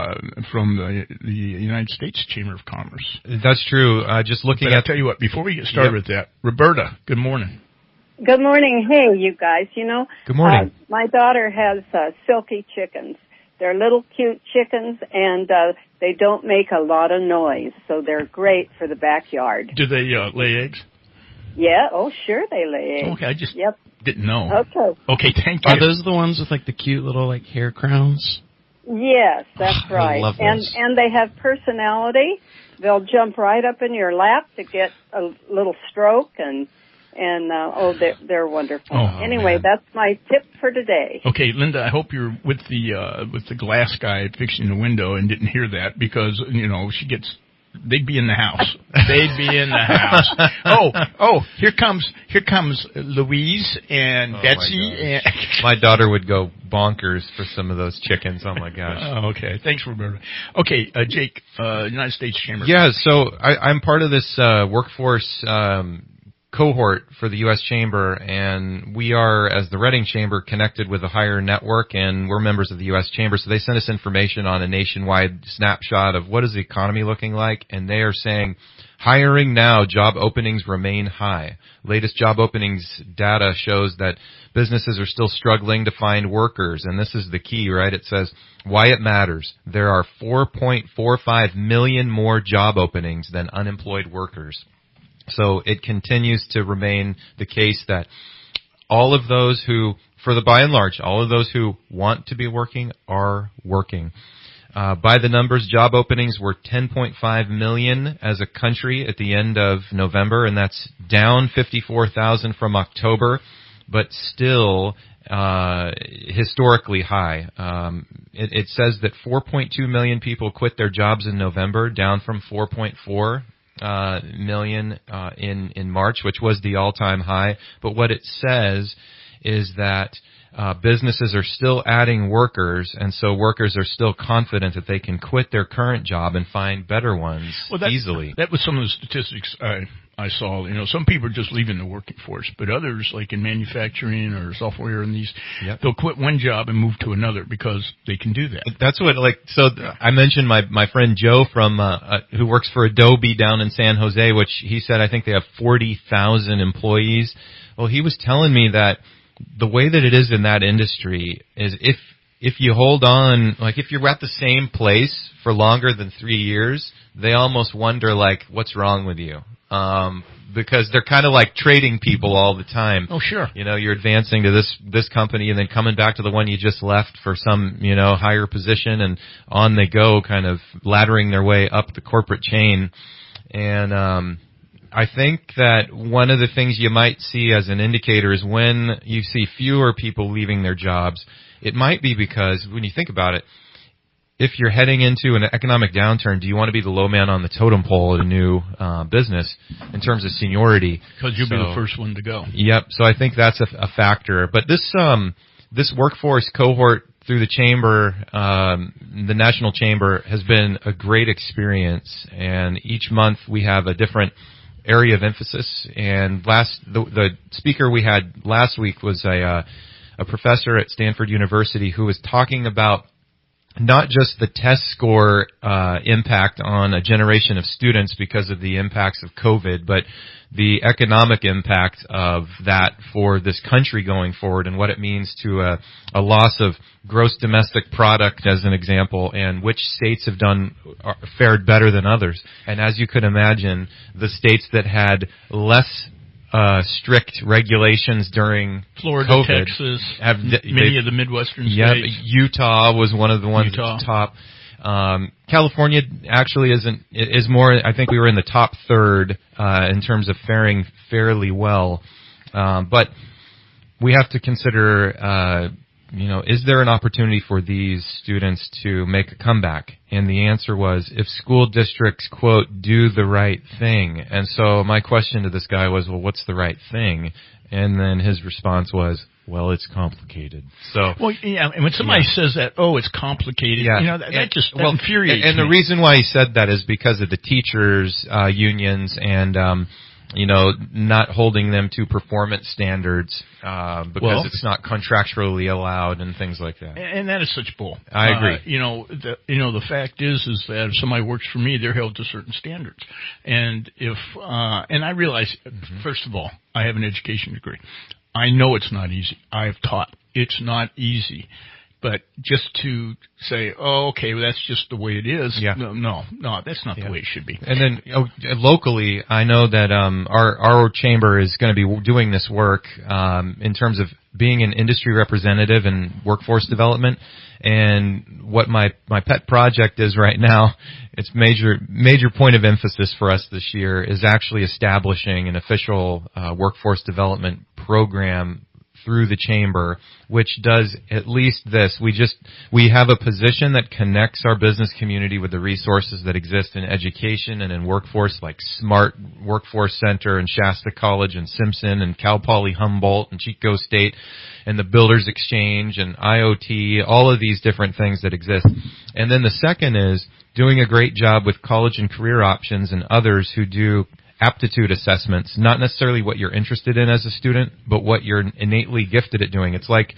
the United States Chamber of Commerce. That's true. Just looking I'll tell you what, before we get started with that, Roberta, good morning. Good morning. Hey, you guys. Good morning. My daughter has silky chickens. They're little cute chickens, and they don't make a lot of noise, so they're great for the backyard. Do they lay eggs? Yeah, oh, sure they lay eggs. Okay, I just didn't know. Okay, thank you. Are those the ones with like the cute little like hair crowns? Yes, that's right. I love those. And they have personality. They'll jump right up in your lap to get a little stroke, and they're wonderful. Anyway, man. That's my tip for today. Okay, Linda, I hope you're with the glass guy fixing the window and didn't hear that because they'd be in the house. They'd be in the house. Oh, here comes Louise and Betsy. My daughter would go bonkers for some of those chickens. Oh my gosh. Okay, thanks, Roberta. Okay, Jake, United States Chamber. Yeah, so I'm part of this workforce cohort for the U.S. Chamber, and we are, as the Redding Chamber, connected with the Hire Network, and we're members of the U.S. Chamber, so they sent us information on a nationwide snapshot of what is the economy looking like, and they are saying, hiring now, job openings remain high. Latest job openings data shows that businesses are still struggling to find workers, and this is the key, right? It says, why it matters. There are 4.45 million more job openings than unemployed workers. So it continues to remain the case that all of those who, by and large, all of those who want to be working are working. By the numbers, job openings were 10.5 million as a country at the end of November, and that's down 54,000 from October, but still historically high. It says that 4.2 million people quit their jobs in November, down from 4.4 million in March, which was the all-time high. But what it says is that businesses are still adding workers, and so workers are still confident that they can quit their current job and find better ones easily. That was some of the statistics I saw. Some people are just leaving the working force, but others, like in manufacturing or software and these, they'll quit one job and move to another because they can do that. That's what, I mentioned my friend Joe from, who works for Adobe down in San Jose, which he said I think they have 40,000 employees. Well, he was telling me that the way that it is in that industry is if you hold on, like if you're at the same place for longer than 3 years, they almost wonder what's wrong with you. Because they're kind of like trading people all the time. Oh, sure. You're advancing to this company and then coming back to the one you just left for some, higher position, and on they go, kind of laddering their way up the corporate chain. And, I think that one of the things you might see as an indicator is when you see fewer people leaving their jobs, it might be because when you think about it, if you're heading into an economic downturn, do you want to be the low man on the totem pole at a new business in terms of seniority? Because you'll be the first one to go. Yep. So I think that's a factor. But this workforce cohort through the chamber, the National Chamber, has been a great experience. And each month we have a different area of emphasis. And the speaker we had last week was a professor at Stanford University who was talking about not just the test score impact on a generation of students because of the impacts of COVID, but the economic impact of that for this country going forward and what it means to a loss of gross domestic product, as an example, and which states have fared better than others. And as you could imagine, the states that had less strict regulations during Florida, COVID, Texas, many of the Midwestern states. Yeah, Utah was one of the ones at the top. California actually is more. I think we were in the top third in terms of faring fairly well, but we have to consider. Is there an opportunity for these students to make a comeback? And the answer was, if school districts, quote, do the right thing. And so my question to this guy was, well, what's the right thing? And then his response was, well, it's complicated. So, well, yeah, and when somebody says that, it's complicated, that just infuriates me. And the reason why he said that is because of the teachers' unions and, not holding them to performance standards because it's not contractually allowed and things like that. And that is such bull. I agree. The fact is that if somebody works for me, they're held to certain standards. And and I realize, first of all, I have an education degree. I know it's not easy. I've taught. It's not easy. But just to say, that's just the way it is. Yeah. No, that's not the way it should be. And then locally, I know that our chamber is going to be doing this work in terms of being an industry representative and workforce development. And what my pet project is right now, its major point of emphasis for us this year is actually establishing an official workforce development program through the chamber, which does at least this. We have a position that connects our business community with the resources that exist in education and in workforce, like SMART Workforce Center and Shasta College and Simpson and Cal Poly Humboldt and Chico State and the Builders Exchange and IoT, all of these different things that exist. And then the second is doing a great job with college and career options and others who do aptitude assessments, not necessarily what you're interested in as a student, but what you're innately gifted at doing. It's like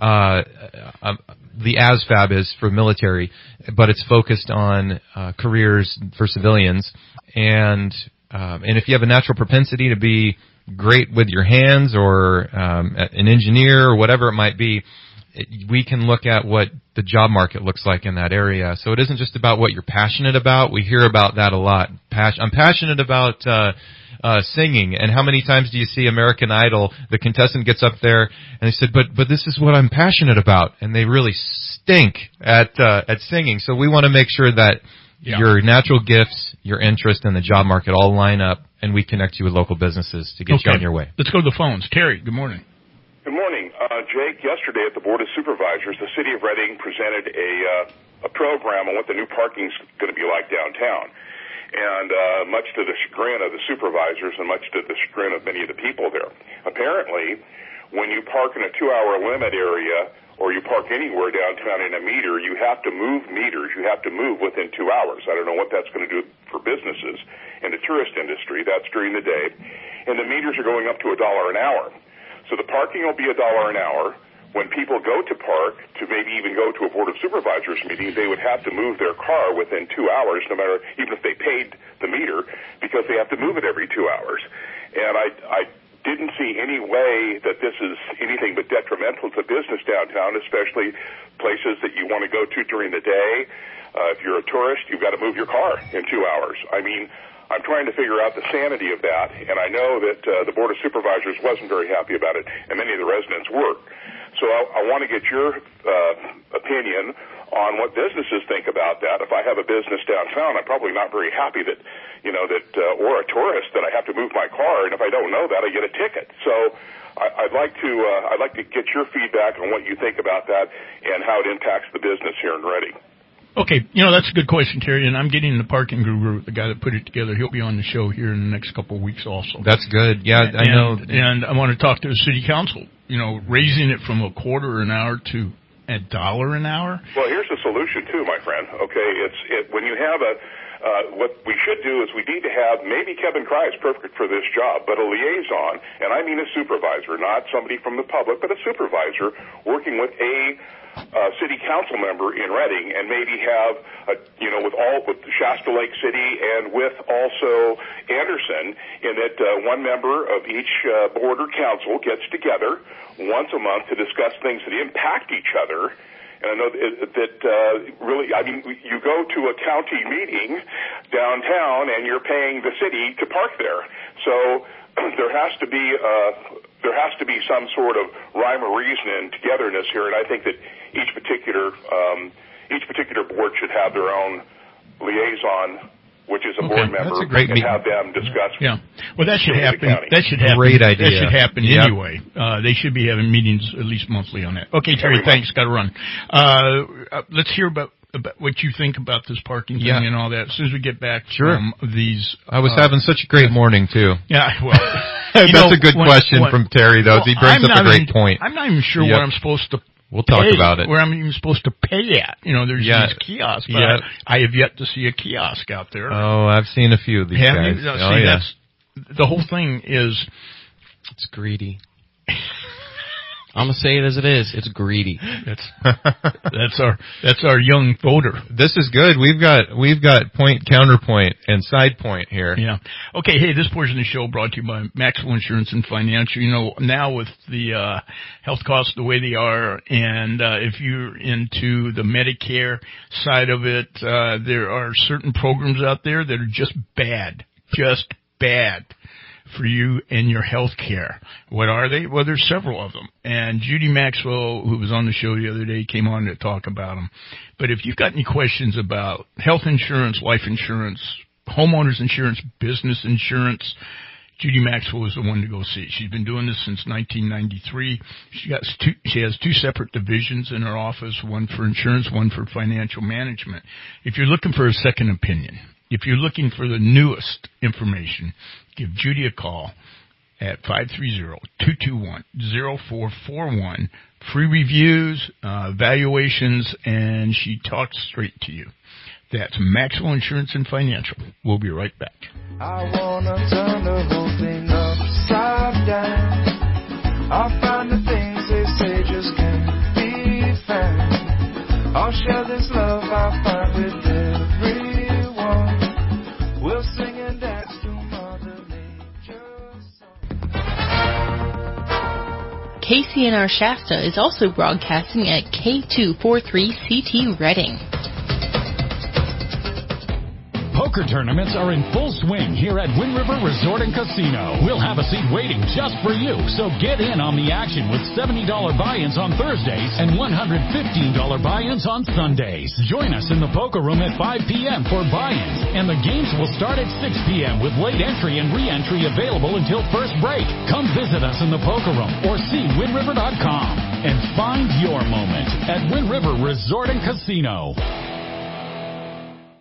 the ASVAB is for military, but it's focused on careers for civilians. And if you have a natural propensity to be great with your hands or an engineer or whatever it might be, we can look at what the job market looks like in that area. So it isn't just about what you're passionate about. We hear about that a lot. I'm passionate about singing. And how many times do you see American Idol? The contestant gets up there and they said, but this is what I'm passionate about. And they really stink at singing. So we want to make sure that your natural gifts, your interest, and the job market all line up, and we connect you with local businesses to get you on your way. Let's go to the phones. Terry, good morning. Good morning. Jake, yesterday at the Board of Supervisors, the City of Reading presented a program on what the new parking is going to be like downtown. And much to the chagrin of the supervisors and much to the chagrin of many of the people there. Apparently, when you park in a 2-hour limit area or you park anywhere downtown in a meter, you have to move meters. You have to move within 2 hours. I don't know what that's going to do for businesses in the tourist industry. That's during the day. And the meters are going up to $1 an hour. So the parking will be $1 an hour. When people go to park, to maybe even go to a Board of Supervisors meeting, they would have to move their car within 2 hours, no matter, even if they paid the meter, because they have to move it every 2 hours. And I didn't see any way that this is anything but detrimental to business downtown, especially places that you want to go to during the day. If you're a tourist, you've got to move your car in 2 hours. I mean, I'm trying to figure out the sanity of that, and I know that the Board of Supervisors wasn't very happy about it, and many of the residents were. So I want to get your opinion on what businesses think about that. If I have a business downtown, I'm probably not very happy that, or a tourist, that I have to move my car, and if I don't know that, I get a ticket. So I'd like to get your feedback on what you think about that and how it impacts the business here in Reading. Okay, that's a good question, Terry, and I'm getting the parking guru, the guy that put it together. He'll be on the show here in the next couple of weeks also. That's good. Yeah, I know. And I want to talk to the city council, raising it from $0.25 an hour to $1 an hour. Well, here's the solution, too, my friend. Okay, when you have what we should do is we need to have, maybe Kevin Cry is perfect for this job, but a liaison, and I mean a supervisor, not somebody from the public, but a supervisor working with a city council member in Reading, and maybe have, with Shasta Lake City and with also Anderson, in that one member of each board or council gets together once a month to discuss things that impact each other. And I know that really, I mean, you go to a county meeting downtown and you're paying the city to park there. So there has to be some sort of rhyme or reason and togetherness here, and I think that each particular board should have their own liaison, which is a board member, that's a great and have them discuss. Yeah, well, that should happen. That should happen. Great idea. That should happen anyway. They should be having meetings at least monthly on that. Okay, Terry, thanks. Got to run. Let's hear about what you think about this parking thing and all that as soon as we get back from these. I was having such a great morning, too. Yeah, well. That's a good question from Terry, though. He brings up a great point. I'm not even sure what I'm supposed to We'll talk about it. Where I'm even supposed to pay at. There's these kiosks, but I have yet to see a kiosk out there. Oh, I've seen a few of these guys. That's the whole thing is. It's greedy. I'm gonna say it as it is. It's greedy. That's our young voter. This is good. We've got point, counterpoint, and side point here. Yeah. Okay. Hey, this portion of the show brought to you by Maxwell Insurance and Financial. Now with the health costs the way they are, and if you're into the Medicare side of it, there are certain programs out there that are just bad for you and your health care. What are they? Well, there's several of them. And Judy Maxwell, who was on the show the other day, came on to talk about them. But if you've got any questions about health insurance, life insurance, homeowners insurance, business insurance, Judy Maxwell is the one to go see. She's been doing this since 1993. She has two separate divisions in her office, one for insurance, one for financial management. If you're looking for a second opinion, if you're looking for the newest information, give Judy a call at 530-221-0441. Free reviews, valuations, and she talks straight to you. That's Maxwell Insurance and Financial. We'll be right back. I wanna turn the whole thing upside down. I'll find the things they say just can't be found. I'll share this love I find with everyone. We'll sing and dance to Mother Nature's song. KCNR Shasta is also broadcasting at K243CT Reading. Poker tournaments are in full swing here at Wind River Resort and Casino. We'll have a seat waiting just for you, so get in on the action with $70 buy-ins on Thursdays and $115 buy-ins on Sundays. Join us in the poker room at 5 p.m. for buy-ins, and the games will start at 6 p.m. with late entry and re-entry available until first break. Come visit us in the poker room or see windriver.com and find your moment at Wind River Resort and Casino.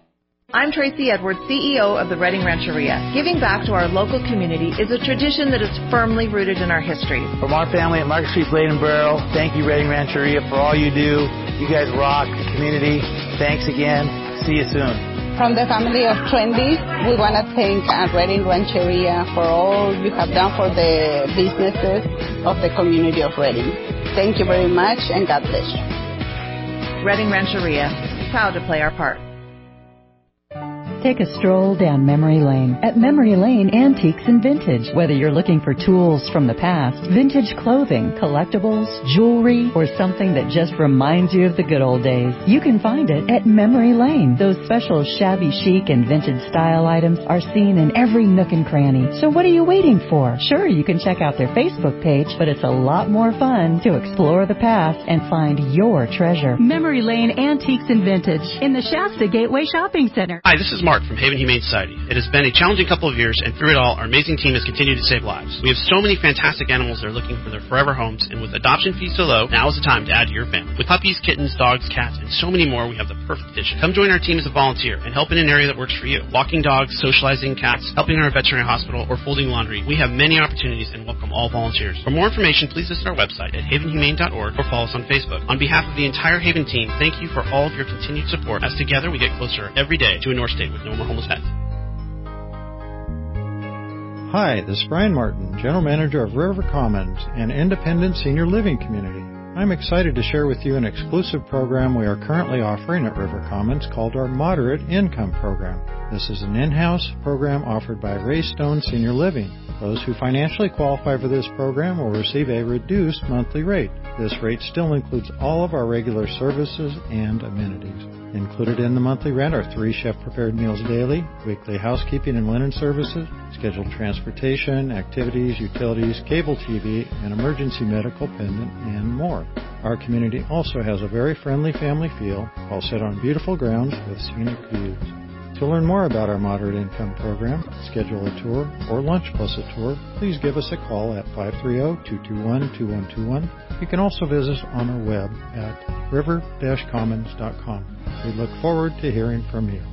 I'm Tracy Edwards, CEO of the Redding Rancheria. Giving back to our local community is a tradition that is firmly rooted in our history. From our family at Market Street Blade and Barrel, thank you, Redding Rancheria, for all you do. You guys rock the community. Thanks again. See you soon. From the family of Trendy, we want to thank Redding Rancheria for all you have done for the businesses of the community of Redding. Thank you very much, and God bless you. Redding Rancheria, proud to play our part. Take a stroll down memory lane at Memory Lane Antiques and Vintage. Whether you're looking for tools from the past, vintage clothing, collectibles, jewelry, or something that just reminds you of the good old days, you can find it at Memory Lane. Those special shabby chic and vintage style items are seen in every nook and cranny. So what are you waiting for? Sure, you can check out their Facebook page, but it's a lot more fun to explore the past and find your treasure. Memory Lane Antiques and Vintage in the Shasta Gateway Shopping Center. Hi, this is Mark from Haven Humane Society. It has been a challenging couple of years, and through it all, our amazing team has continued to save lives. We have so many fantastic animals that are looking for their forever homes, and with adoption fees so low, now is the time to add to your family. With puppies, kittens, dogs, cats, and so many more, we have the perfect addition. Come join our team as a volunteer and help in an area that works for you. Walking dogs, socializing cats, helping in our veterinary hospital, or folding laundry. We have many opportunities and welcome all volunteers. For more information, please visit our website at havenhumane.org or follow us on Facebook. On behalf of the entire Haven team, thank you for all of your continued support, as together we get closer every day to a North State with no more homeless pets. Hi, this is Brian Martin, General Manager of River Commons, an independent senior living community. I'm excited to share with you an exclusive program we are currently offering at River Commons called our Moderate Income Program. This is an in-house program offered by Ray Stone Senior Living. Those who financially qualify for this program will receive a reduced monthly rate. This rate still includes all of our regular services and amenities. Included in the monthly rent are 3 chef-prepared meals daily, weekly housekeeping and linen services, scheduled transportation, activities, utilities, cable TV, and emergency medical pendant, and more. Our community also has a very friendly family feel, all set on beautiful grounds with scenic views. To learn more about our Moderate Income Program, schedule a tour, or lunch plus a tour, please give us a call at 530-221-2121. You can also visit us on our web at river-commons.com. We look forward to hearing from you.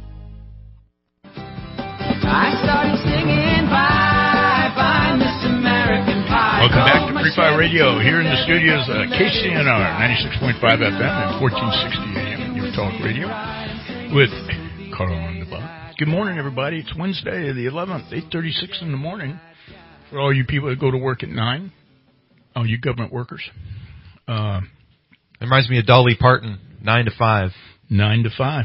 I started singing Bye Bye Miss American Pie. Welcome back to Free Fire Radio here in the studios, KCNR 96.5 FM and 1460 AM, New Talk Radio with Carl on the Buck. Good morning, everybody. It's Wednesday, the 11th, 8:36 in the morning. For all you people that go to work at 9, all you government workers. It reminds me of Dolly Parton, 9 to 5. 9 to 5.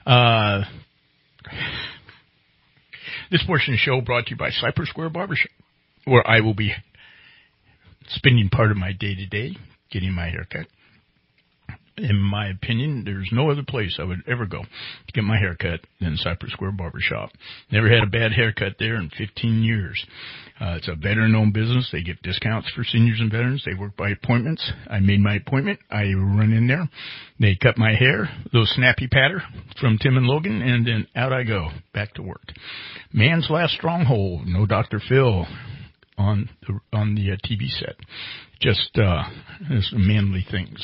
This portion of the show brought to you by Cypress Square Barbershop, where I will be spending part of my day today getting my haircut. In my opinion, there's no other place I would ever go to get my haircut than Cypress Square Barbershop. Never had a bad haircut there in 15 years. It's a veteran-owned business. They give discounts for seniors and veterans. They work by appointments. I made my appointment. I run in there. They cut my hair, a little snappy patter from Tim and Logan, and then out I go, back to work. Man's last stronghold, no Dr. Phil on the TV set. Just manly things.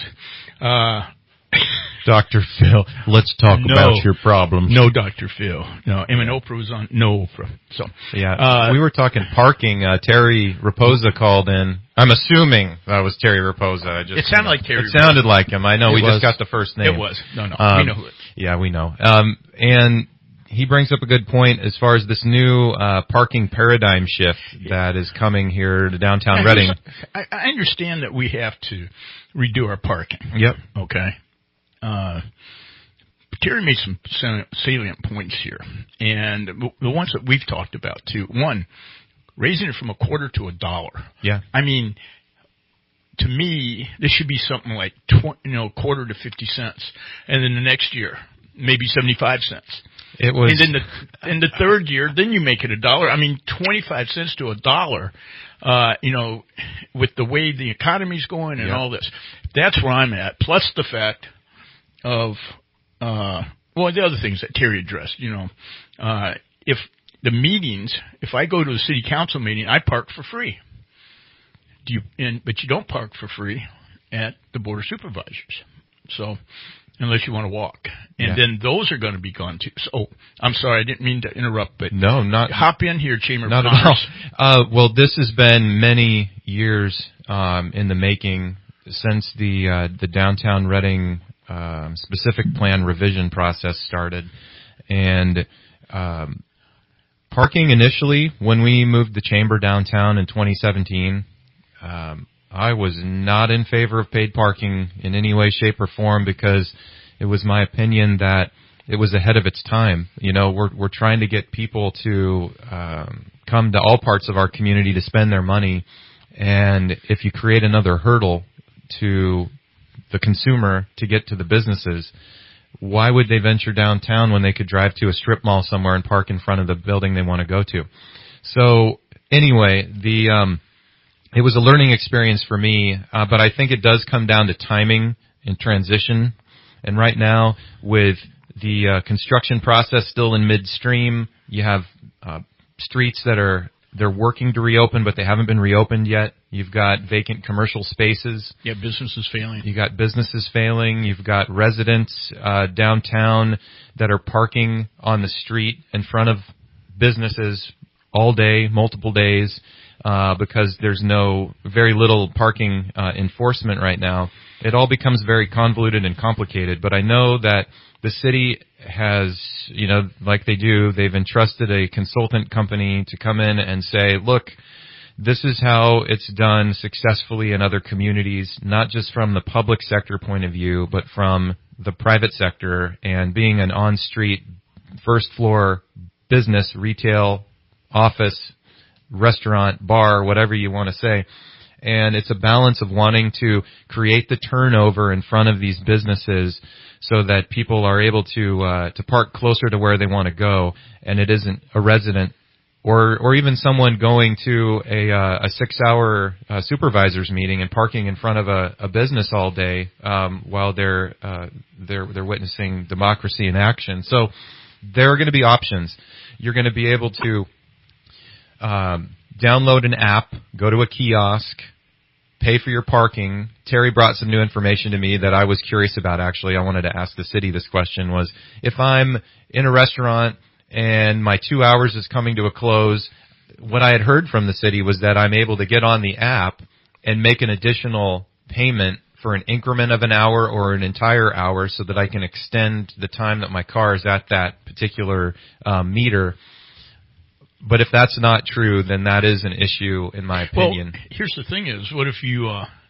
Dr. Phil, let's talk about your problems. No, Dr. Phil. No, when Oprah was on, no Oprah. So yeah, we were talking parking. Terry Raposa called in. I'm assuming that was Terry Raposa. It sounded like Terry. It sounded like him. I know. We just got the first name. It was. No. We know who it is. Yeah, we know. And he brings up a good point as far as this new parking paradigm shift that is coming here to downtown Redding. I understand that we have to redo our parking. Yep. Okay. Terry made some salient points here, and the ones that we've talked about too. One, raising it from $0.25 to $1. Yeah. I mean, to me, this should be something like $0.25 to 50 cents, and then the next year maybe 75 cents. It was, and then in the third year, then you make it $1. I mean, 25 cents to $1. With the way the economy's going and all this, that's where I'm at. Plus the fact of the other things that Terry addressed. If the meetings, if I go to a city council meeting, I park for free. But you don't park for free at the Board of Supervisors. So unless you want to walk. And Yeah. then those are going to be gone too. So, I'm sorry, I didn't mean to interrupt, but No, not hop in here, Chamber not of at Commerce. all. Well, this has been many years in the making since the downtown Reading specific plan revision process started, and parking initially when we moved the chamber downtown in 2017. I was not in favor of paid parking in any way, shape, or form because it was my opinion that it was ahead of its time. You know, we're trying to get people to come to all parts of our community to spend their money, and if you create another hurdle to the consumer to get to the businesses, why would they venture downtown when they could drive to a strip mall somewhere and park in front of the building they want to go to? So anyway, it was a learning experience for me, but I think it does come down to timing and transition. And right now, with the construction process still in midstream, you have streets that they're working to reopen, but they haven't been reopened yet. You've got vacant commercial spaces. Yeah, businesses failing. You got businesses failing. You've got residents downtown that are parking on the street in front of businesses all day, multiple days, because there's very little parking enforcement right now. It all becomes very convoluted and complicated, but I know that the city has, like they do, they've entrusted a consultant company to come in and say, look, this is how it's done successfully in other communities, not just from the public sector point of view, but from the private sector, and being an on-street, first-floor business, retail, office, restaurant, bar, whatever you want to say. And it's a balance of wanting to create the turnover in front of these businesses so that people are able to park closer to where they want to go, and it isn't a resident or even someone going to a 6-hour supervisor's meeting and parking in front of a business all day while they're witnessing democracy in action. So there are going to be options. You're going to be able to download an app, go to a kiosk, pay for your parking. Terry brought some new information to me that I was curious about, actually. I wanted to ask the city this question, was if I'm in a restaurant and my 2 hours is coming to a close, what I had heard from the city was that I'm able to get on the app and make an additional payment for an increment of an hour or an entire hour so that I can extend the time that my car is at that particular meter. But if that's not true, then that is an issue, in my opinion. Well, here's the thing: is what if you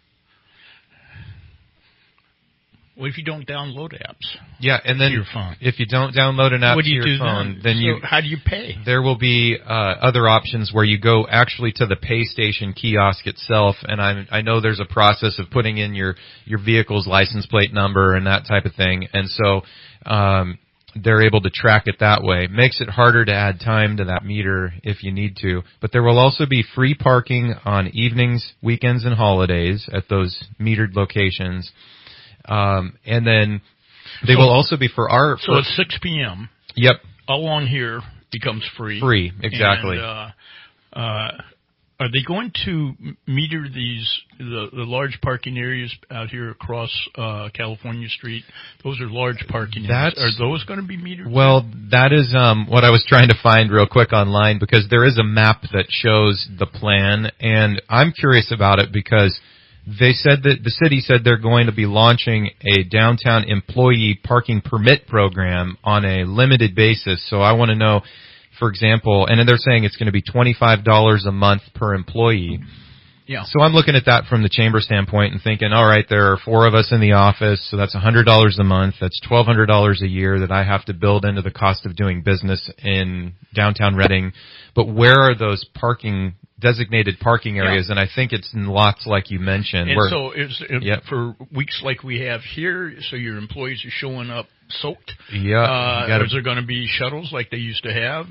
don't download apps? Yeah, and then to your phone? If you don't download an app to your phone, then how do you pay? There will be other options where you go actually to the pay station kiosk itself, and I know there's a process of putting in your vehicle's license plate number and that type of thing, and so they're able to track it that way. Makes it harder to add time to that meter if you need to. But there will also be free parking on evenings, weekends, and holidays at those metered locations. And then they will also be for our... So at 6 p.m., yep, all along here becomes free. Free, exactly. And, are they going to meter the large parking areas out here across California Street? Those are large parking areas. Are those going to be metered? Well, that is what I was trying to find real quick online, because there is a map that shows the plan, and I'm curious about it because they said that the city said they're going to be launching a downtown employee parking permit program on a limited basis. So I want to know, for example, and they're saying it's going to be $25 a month per employee. Yeah. So I'm looking at that from the chamber standpoint and thinking, all right, there are 4 of us in the office, so that's $100 a month. That's $1,200 a year that I have to build into the cost of doing business in downtown Reading. But where are those designated parking areas? Yeah. And I think it's in lots like you mentioned. And for weeks like we have here, so your employees are showing up soaked. Yeah. Is there going to be shuttles like they used to have?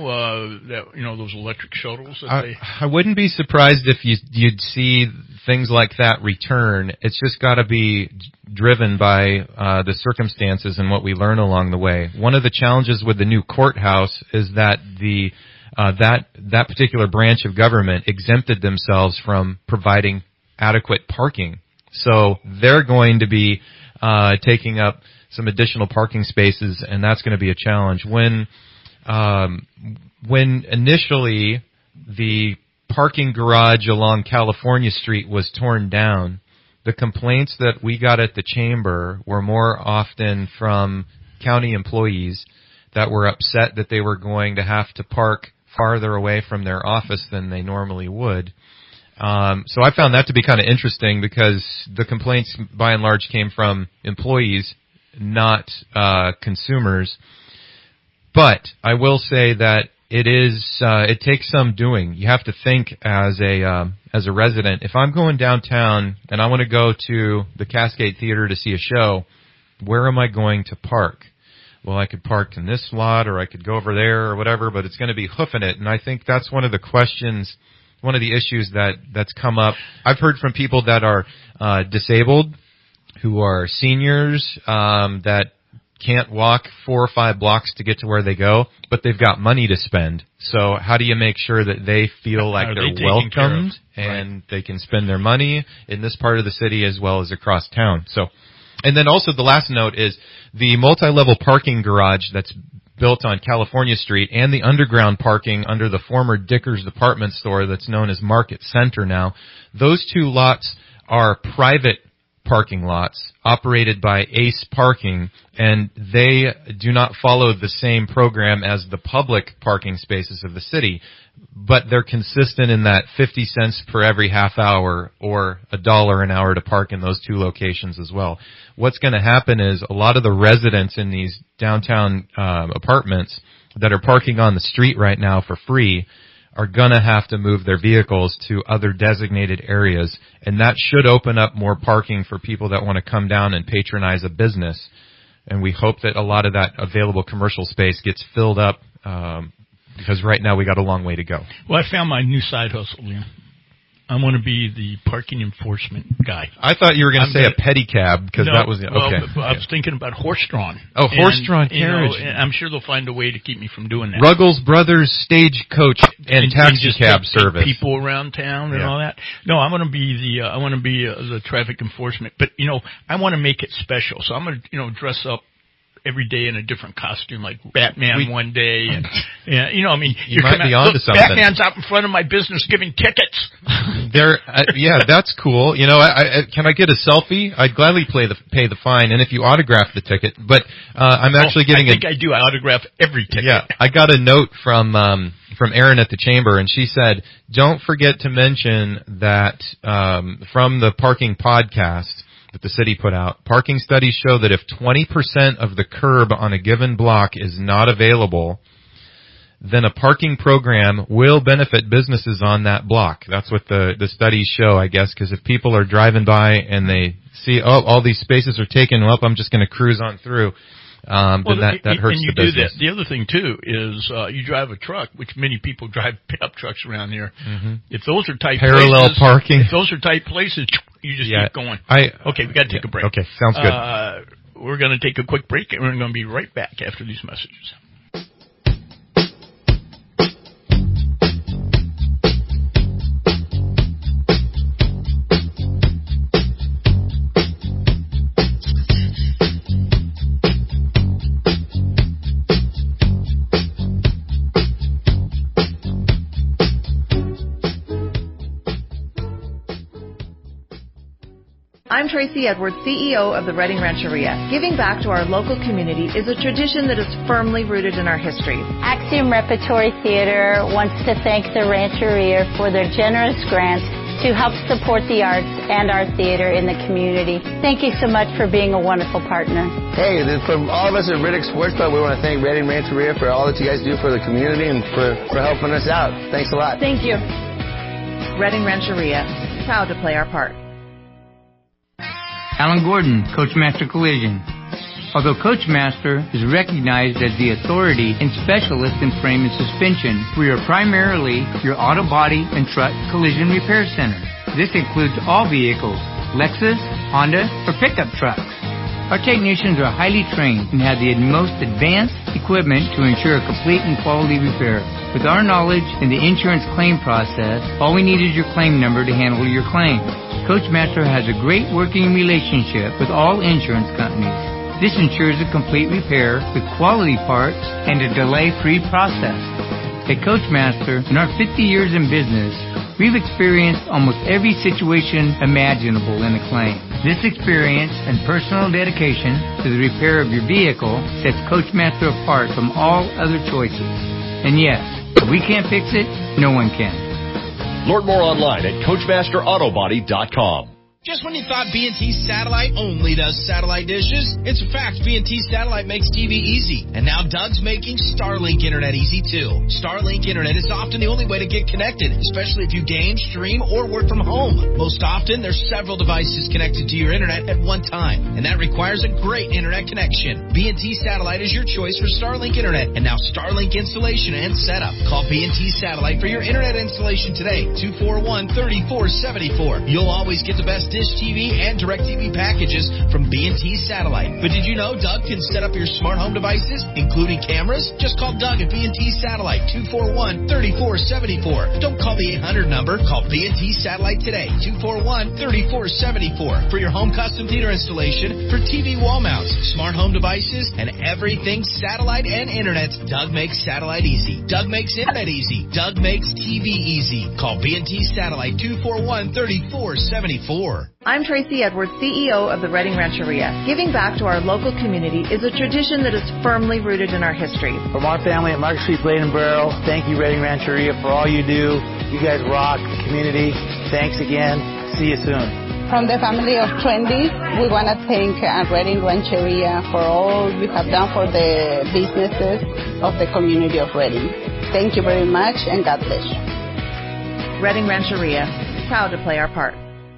Those electric shuttles. I wouldn't be surprised if you'd see things like that return. It's just got to be driven by the circumstances and what we learn along the way. One of the challenges with the new courthouse is that that particular branch of government exempted themselves from providing adequate parking. So they're going to be taking up some additional parking spaces, and that's going to be a challenge. When initially the parking garage along California Street was torn down, the complaints that we got at the chamber were more often from county employees that were upset that they were going to have to park farther away from their office than they normally would. So I found that to be kind of interesting because the complaints by and large came from employees, not consumers. But I will say that it takes some doing. You have to think as a resident. If I'm going downtown and I want to go to the Cascade Theater to see a show, where am I going to park? Well, I could park in this lot or I could go over there or whatever, but it's going to be hoofing it. And I think that's one of the questions, one of the issues that's come up. I've heard from people that are disabled, who are seniors, that can't walk 4 or 5 blocks to get to where they go, but they've got money to spend. So how do you make sure that they feel like they're welcomed and they can spend their money in this part of the city as well as across town? So, and then also the last note is the multi-level parking garage that's built on California Street and the underground parking under the former Dickers department store that's known as Market Center now. Those 2 lots are private parking lots operated by Ace Parking, and they do not follow the same program as the public parking spaces of the city, but they're consistent in that 50 cents per every half hour or $1 an hour to park in those 2 locations as well. What's going to happen is a lot of the residents in these downtown apartments that are parking on the street right now for free are going to have to move their vehicles to other designated areas, and that should open up more parking for people that want to come down and patronize a business. And we hope that a lot of that available commercial space gets filled up, because right now we got a long way to go. Well, I found my new side hustle, Liam. I want to be the parking enforcement guy. I thought you were going to say a pedicab, because that was... Okay. I was thinking about horse-drawn. Oh, horse-drawn carriage. And I'm sure they'll find a way to keep me from doing that. Ruggles Brothers Stagecoach and Taxi Cab Service. People around town and all that. No, I want to be the traffic enforcement. But, I want to make it special. So I'm going to, dress up every day in a different costume, like Batman one day, and you might be onto something. Batman's out in front of my business giving tickets. That's cool. Can I get a selfie? I'd gladly pay the fine, and if you autograph the ticket. But I'm actually getting. I do. I autograph every ticket. Yeah, I got a note from Erin at the chamber, and she said, "Don't forget to mention that from the parking podcast that the city put out, parking studies show that if 20% of the curb on a given block is not available, then a parking program will benefit businesses on that block." That's what the studies show, I guess, because if people are driving by and they see, all these spaces are taken up, I'm just going to cruise on through. Then that hurts the business. The other thing, too, is you drive a truck, which many people drive pickup trucks around here. Mm-hmm. If those are tight parallel places, parking. If those are tight places, you just keep going. Okay, we got to take a break. Okay, sounds good. We're going to take a quick break, and we're going to be right back after these messages. I'm Tracy Edwards, CEO of the Reading Rancheria. Giving back to our local community is a tradition that is firmly rooted in our history. Axiom Repertory Theater wants to thank the Rancheria for their generous grant to help support the arts and our theater in the community. Thank you so much for being a wonderful partner. Hey, from all of us at Riddick Sports Club, we want to thank Reading Rancheria for all that you guys do for the community and for helping us out. Thanks a lot. Thank you. Reading Rancheria, proud to play our part. Alan Gordon, Coachmaster Collision. Although Coachmaster is recognized as the authority and specialist in frame and suspension, we are primarily your auto body and truck collision repair center. This includes all vehicles, Lexus, Honda, or pickup trucks. Our technicians are highly trained and have the most advanced equipment to ensure a complete and quality repair. With our knowledge in the insurance claim process, all we need is your claim number to handle your claim. Coachmaster has a great working relationship with all insurance companies. This ensures a complete repair with quality parts and a delay-free process. At Coachmaster, in our 50 years in business, we've experienced almost every situation imaginable in a claim. This experience and personal dedication to the repair of your vehicle sets Coachmaster apart from all other choices. And yes, if we can't fix it, no one can. Learn more online at CoachmasterAutoBody.com. Just when you thought B&T Satellite only does satellite dishes, it's a fact B&T Satellite makes TV easy. And now Doug's making Starlink Internet easy too. Starlink Internet is often the only way to get connected, especially if you game, stream, or work from home. Most often, there's several devices connected to your Internet at one time, and that requires a great Internet connection. B&T Satellite is your choice for Starlink Internet, and now Starlink installation and setup. Call B&T Satellite for your Internet installation today, 241-3474. You'll always get the best Dish TV and DirecTV packages from B&T Satellite. But did you know Doug can set up your smart home devices, including cameras? Just call Doug at B&T Satellite, 241-3474. Don't call the 800 number. Call B&T Satellite today, 241-3474. For your home custom theater installation, for TV wall mounts, smart home devices, and everything satellite and internet, Doug makes satellite easy. Doug makes internet easy. Doug makes TV easy. Call B&T Satellite, 241-3474. I'm Tracy Edwards, CEO of the Redding Rancheria. Giving back to our local community is a tradition that is firmly rooted in our history. From our family at Market Street Blade and Barrel, thank you, Redding Rancheria, for all you do. You guys rock the community. Thanks again. See you soon. From the family of Trendy, we want to thank Redding Rancheria for all you have done for the businesses of the community of Redding. Thank you very much, and God bless you. Redding Rancheria, proud to play our part.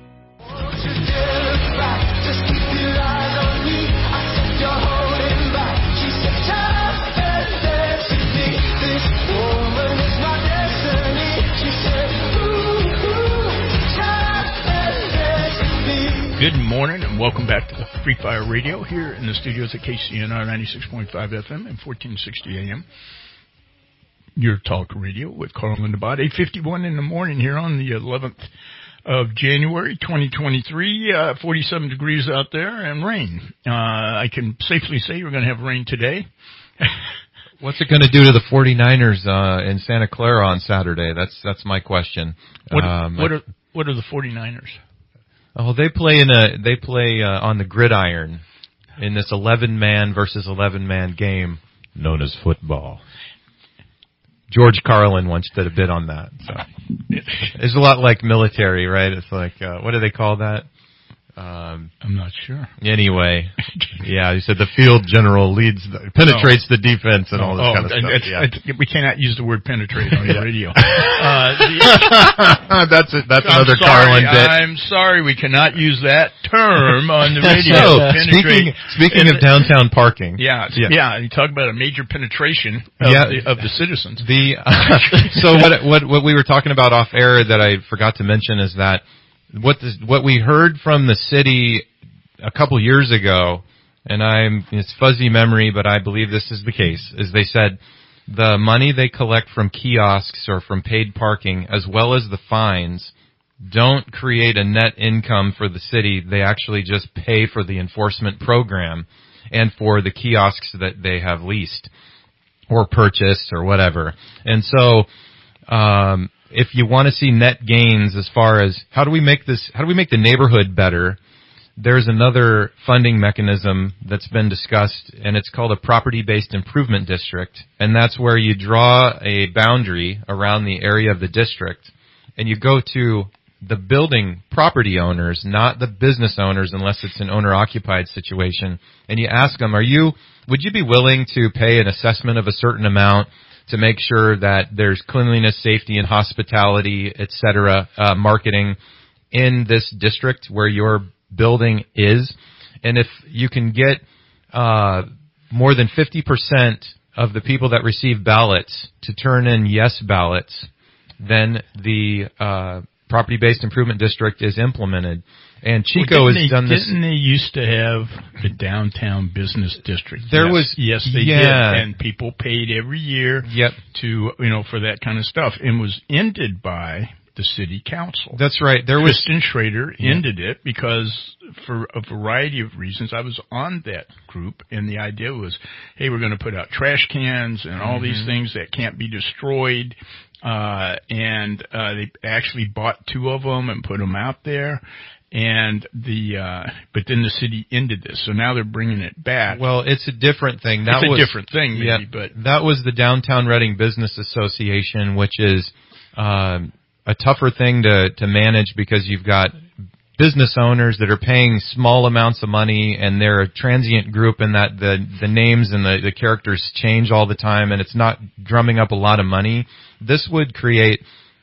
Good morning and welcome back to the Free Fire Radio here in the studios at KCNR 96.5 FM and 1460 AM. Your talk radio with Carl Lindabad, 8:51 in the morning here on the 11th of January 2023, 47 degrees out there and rain. I can safely say we're going to have rain today. What's it going to do to the 49ers in Santa Clara on Saturday? That's my question. What are the 49ers? Oh, they play on the gridiron in this 11-man versus 11-man game known as football. George Carlin once did a bit on that. So it's a lot like military, right? It's like what do they call that? I'm not sure. Anyway, yeah, he said the field general penetrates the defense and all this kind of stuff. We cannot use the word penetrate on the radio. That's another Carlin bit. I'm sorry, we cannot use that term on the radio. So, speaking of downtown parking. Yeah, you talk about a major penetration of the citizens. So what we were talking about off air that I forgot to mention is that what we heard from the city a couple years ago, and it's fuzzy memory, but I believe this is the case, is they said the money they collect from kiosks or from paid parking, as well as the fines, don't create a net income for the city. They actually just pay for the enforcement program and for the kiosks that they have leased or purchased or whatever. And so, if you want to see net gains as far as how do we make the neighborhood better, there's another funding mechanism that's been discussed, and it's called a property-based improvement district. And that's where you draw a boundary around the area of the district, and you go to the building property owners, not the business owners unless it's an owner-occupied situation, and you ask them, would you be willing to pay an assessment of a certain amount to make sure that there's cleanliness, safety, and hospitality, etc., marketing in this district where your building is? And if you can get more than 50% of the people that receive ballots to turn in yes ballots, then the property-based improvement district is implemented. And Chico has done this. Didn't they used to have the downtown business district? Yes, they did, and people paid every year to for that kind of stuff, and was ended by the city council. That's right. There was Kristen Schrader ended it because for a variety of reasons. I was on that group, and the idea was, hey, we're going to put out trash cans and all these things that can't be destroyed. They actually bought 2 of them and put them out there. But then the city ended this, so now they're bringing it back. Well, it's a different thing. It's a different thing, maybe, but that was the Downtown Reading Business Association, which is a tougher thing to manage because you've got business owners that are paying small amounts of money, and they're a transient group in that the names and the characters change all the time, and it's not drumming up a lot of money. This would create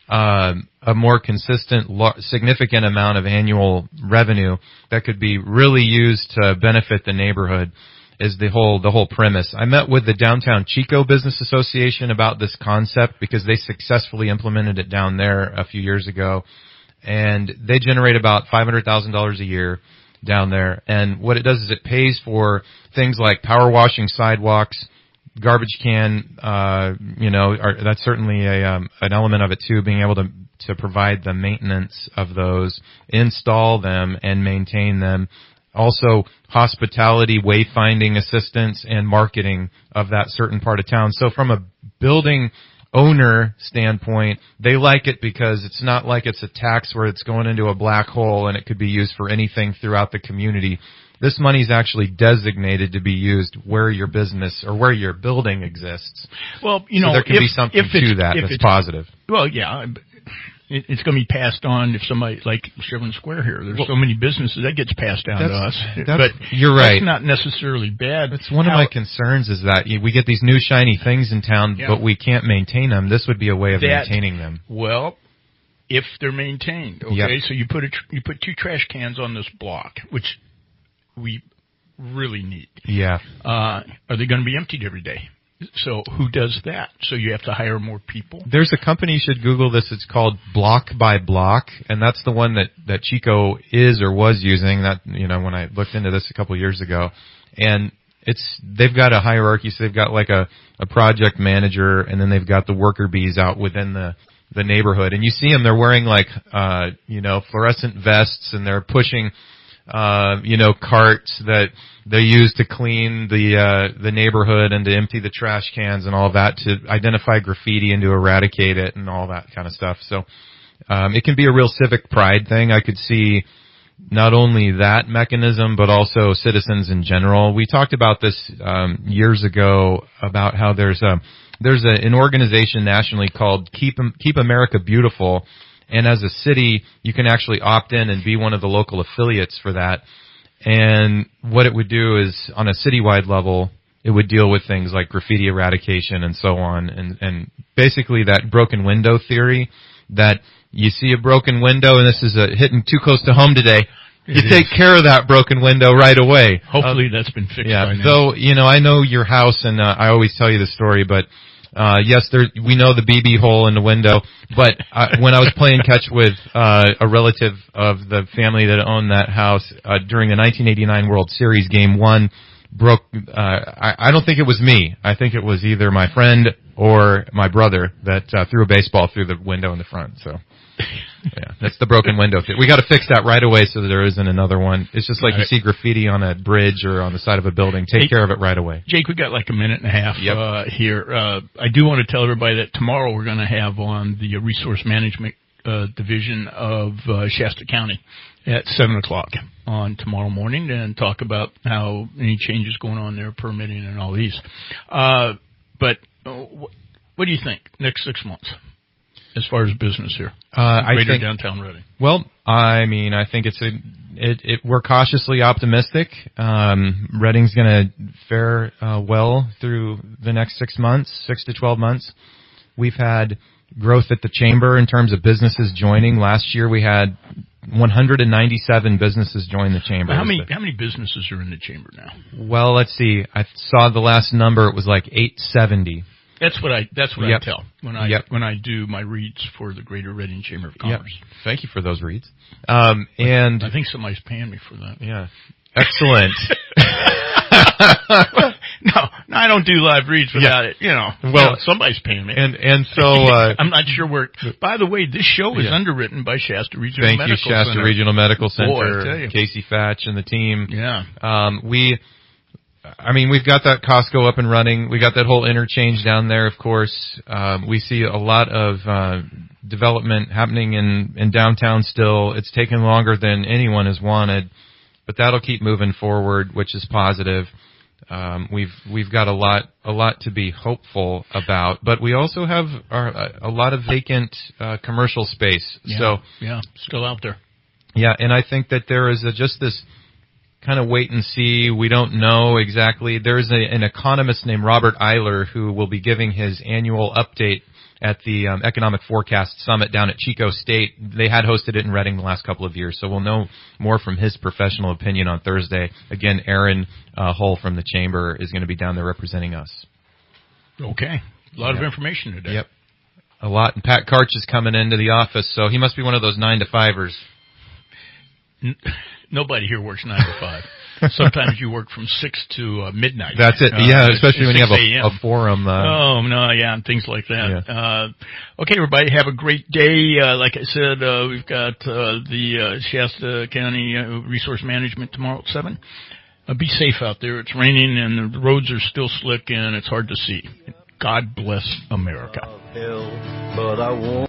a more consistent, significant amount of annual revenue that could be really used to benefit the neighborhood is the whole premise. I met with the Downtown Chico Business Association about this concept because they successfully implemented it down there a few years ago, and they generate about $500,000 a year down there. And what it does is it pays for things like power washing sidewalks, garbage can, that's certainly an element of it too, being able to provide the maintenance of those, install them, and maintain them. Also, hospitality, wayfinding assistance, and marketing of that certain part of town. So from a building owner standpoint, they like it because it's not like it's a tax where it's going into a black hole and it could be used for anything throughout the community. This money is actually designated to be used where your business or where your building exists. Well, so there can be something to that that's positive. Well, yeah. It's going to be passed on if somebody, like Chevron Square here, there's so many businesses, that gets passed down to us. But you're right. That's not necessarily bad. That's one of my concerns is that we get these new shiny things in town, but we can't maintain them. This would be a way of maintaining them. Well, if they're maintained, okay? Yep. So you put 2 trash cans on this block, which we really need. Yeah. Are they going to be emptied every day? So who does that? So you have to hire more people? There's a company, you should Google this, it's called Block by Block, and that's the one that Chico is or was using, that, when I looked into this a couple of years ago. And they've got a hierarchy, so they've got like a project manager, and then they've got the worker bees out within the neighborhood. And you see them, they're wearing like, fluorescent vests, and they're pushing carts that they use to clean the neighborhood and to empty the trash cans and all that, to identify graffiti and to eradicate it and all that kind of stuff. So, it can be a real civic pride thing. I could see not only that mechanism, but also citizens in general. We talked about this, years ago about how there's an organization nationally called Keep America Beautiful. And as a city, you can actually opt in and be one of the local affiliates for that. And what it would do is, on a citywide level, it would deal with things like graffiti eradication and so on. And basically that broken window theory, that you see a broken window, and this is hitting too close to home today, you take care of that broken window right away. Hopefully that's been fixed by now. Though, I know your house, and I always tell you the story, but yes, we know the BB hole in the window, but when I was playing catch with a relative of the family that owned that house during the 1989 World Series, Game 1 broke. I don't think it was me. I think it was either my friend or my brother that threw a baseball through the window in the front. So, yeah, that's the broken window. We got to fix that right away so that there isn't another one. It's just like you see graffiti on a bridge or on the side of a building. Take care of it right away. Jake, we got like a minute and a half here. I do want to tell everybody that tomorrow we're going to have on the Resource Management Division of Shasta County at 7 o'clock on tomorrow morning, and talk about how any changes going on there, permitting and all these. But what do you think next 6 months as far as business here? I think downtown Reading. Well, I think we're cautiously optimistic. Reading's going to fare well through the next 6 to 12 months. We've had growth at the chamber in terms of businesses joining. Last year we had 197 businesses join the chamber. How many businesses are in the chamber now? Well, let's see. I saw the last number. It was like 870. That's what I tell when I do my reads for the Greater Reading Chamber of Commerce. Yep. Thank you for those reads. And I think somebody's paying me for that. Yeah. Excellent. I don't do live reads without it. Well, somebody's paying me. And so I'm not sure where. By the way, this show is underwritten by Shasta Regional Medical Center. Thank you, Shasta Regional Medical Center. Boy, I tell you. Casey Fatch and the team. Yeah. We've got that Costco up and running. We got that whole interchange down there, of course. We see a lot of development happening in downtown still. It's taken longer than anyone has wanted, but that'll keep moving forward, which is positive. We've got a lot to be hopeful about, but we also have a lot of vacant commercial space. Yeah, still out there. Yeah, and I think that there is just this kind of wait and see. We don't know exactly. There's an economist named Robert Eiler who will be giving his annual update at the Economic Forecast Summit down at Chico State. They had hosted it in Reading the last couple of years, so we'll know more from his professional opinion on Thursday. Again, Aaron Hull from the Chamber is going to be down there representing us. Okay. A lot of information today. Yep. A lot. And Pat Karch is coming into the office, so he must be one of those 9-to-5ers. Nobody here works 9 to 5. Sometimes you work from 6 to midnight. That's it. Especially when you have a forum. And things like that. Yeah. Okay, everybody, have a great day. Like I said, we've got the Shasta County Resource Management tomorrow at 7. Be safe out there. It's raining and the roads are still slick and it's hard to see. God bless America.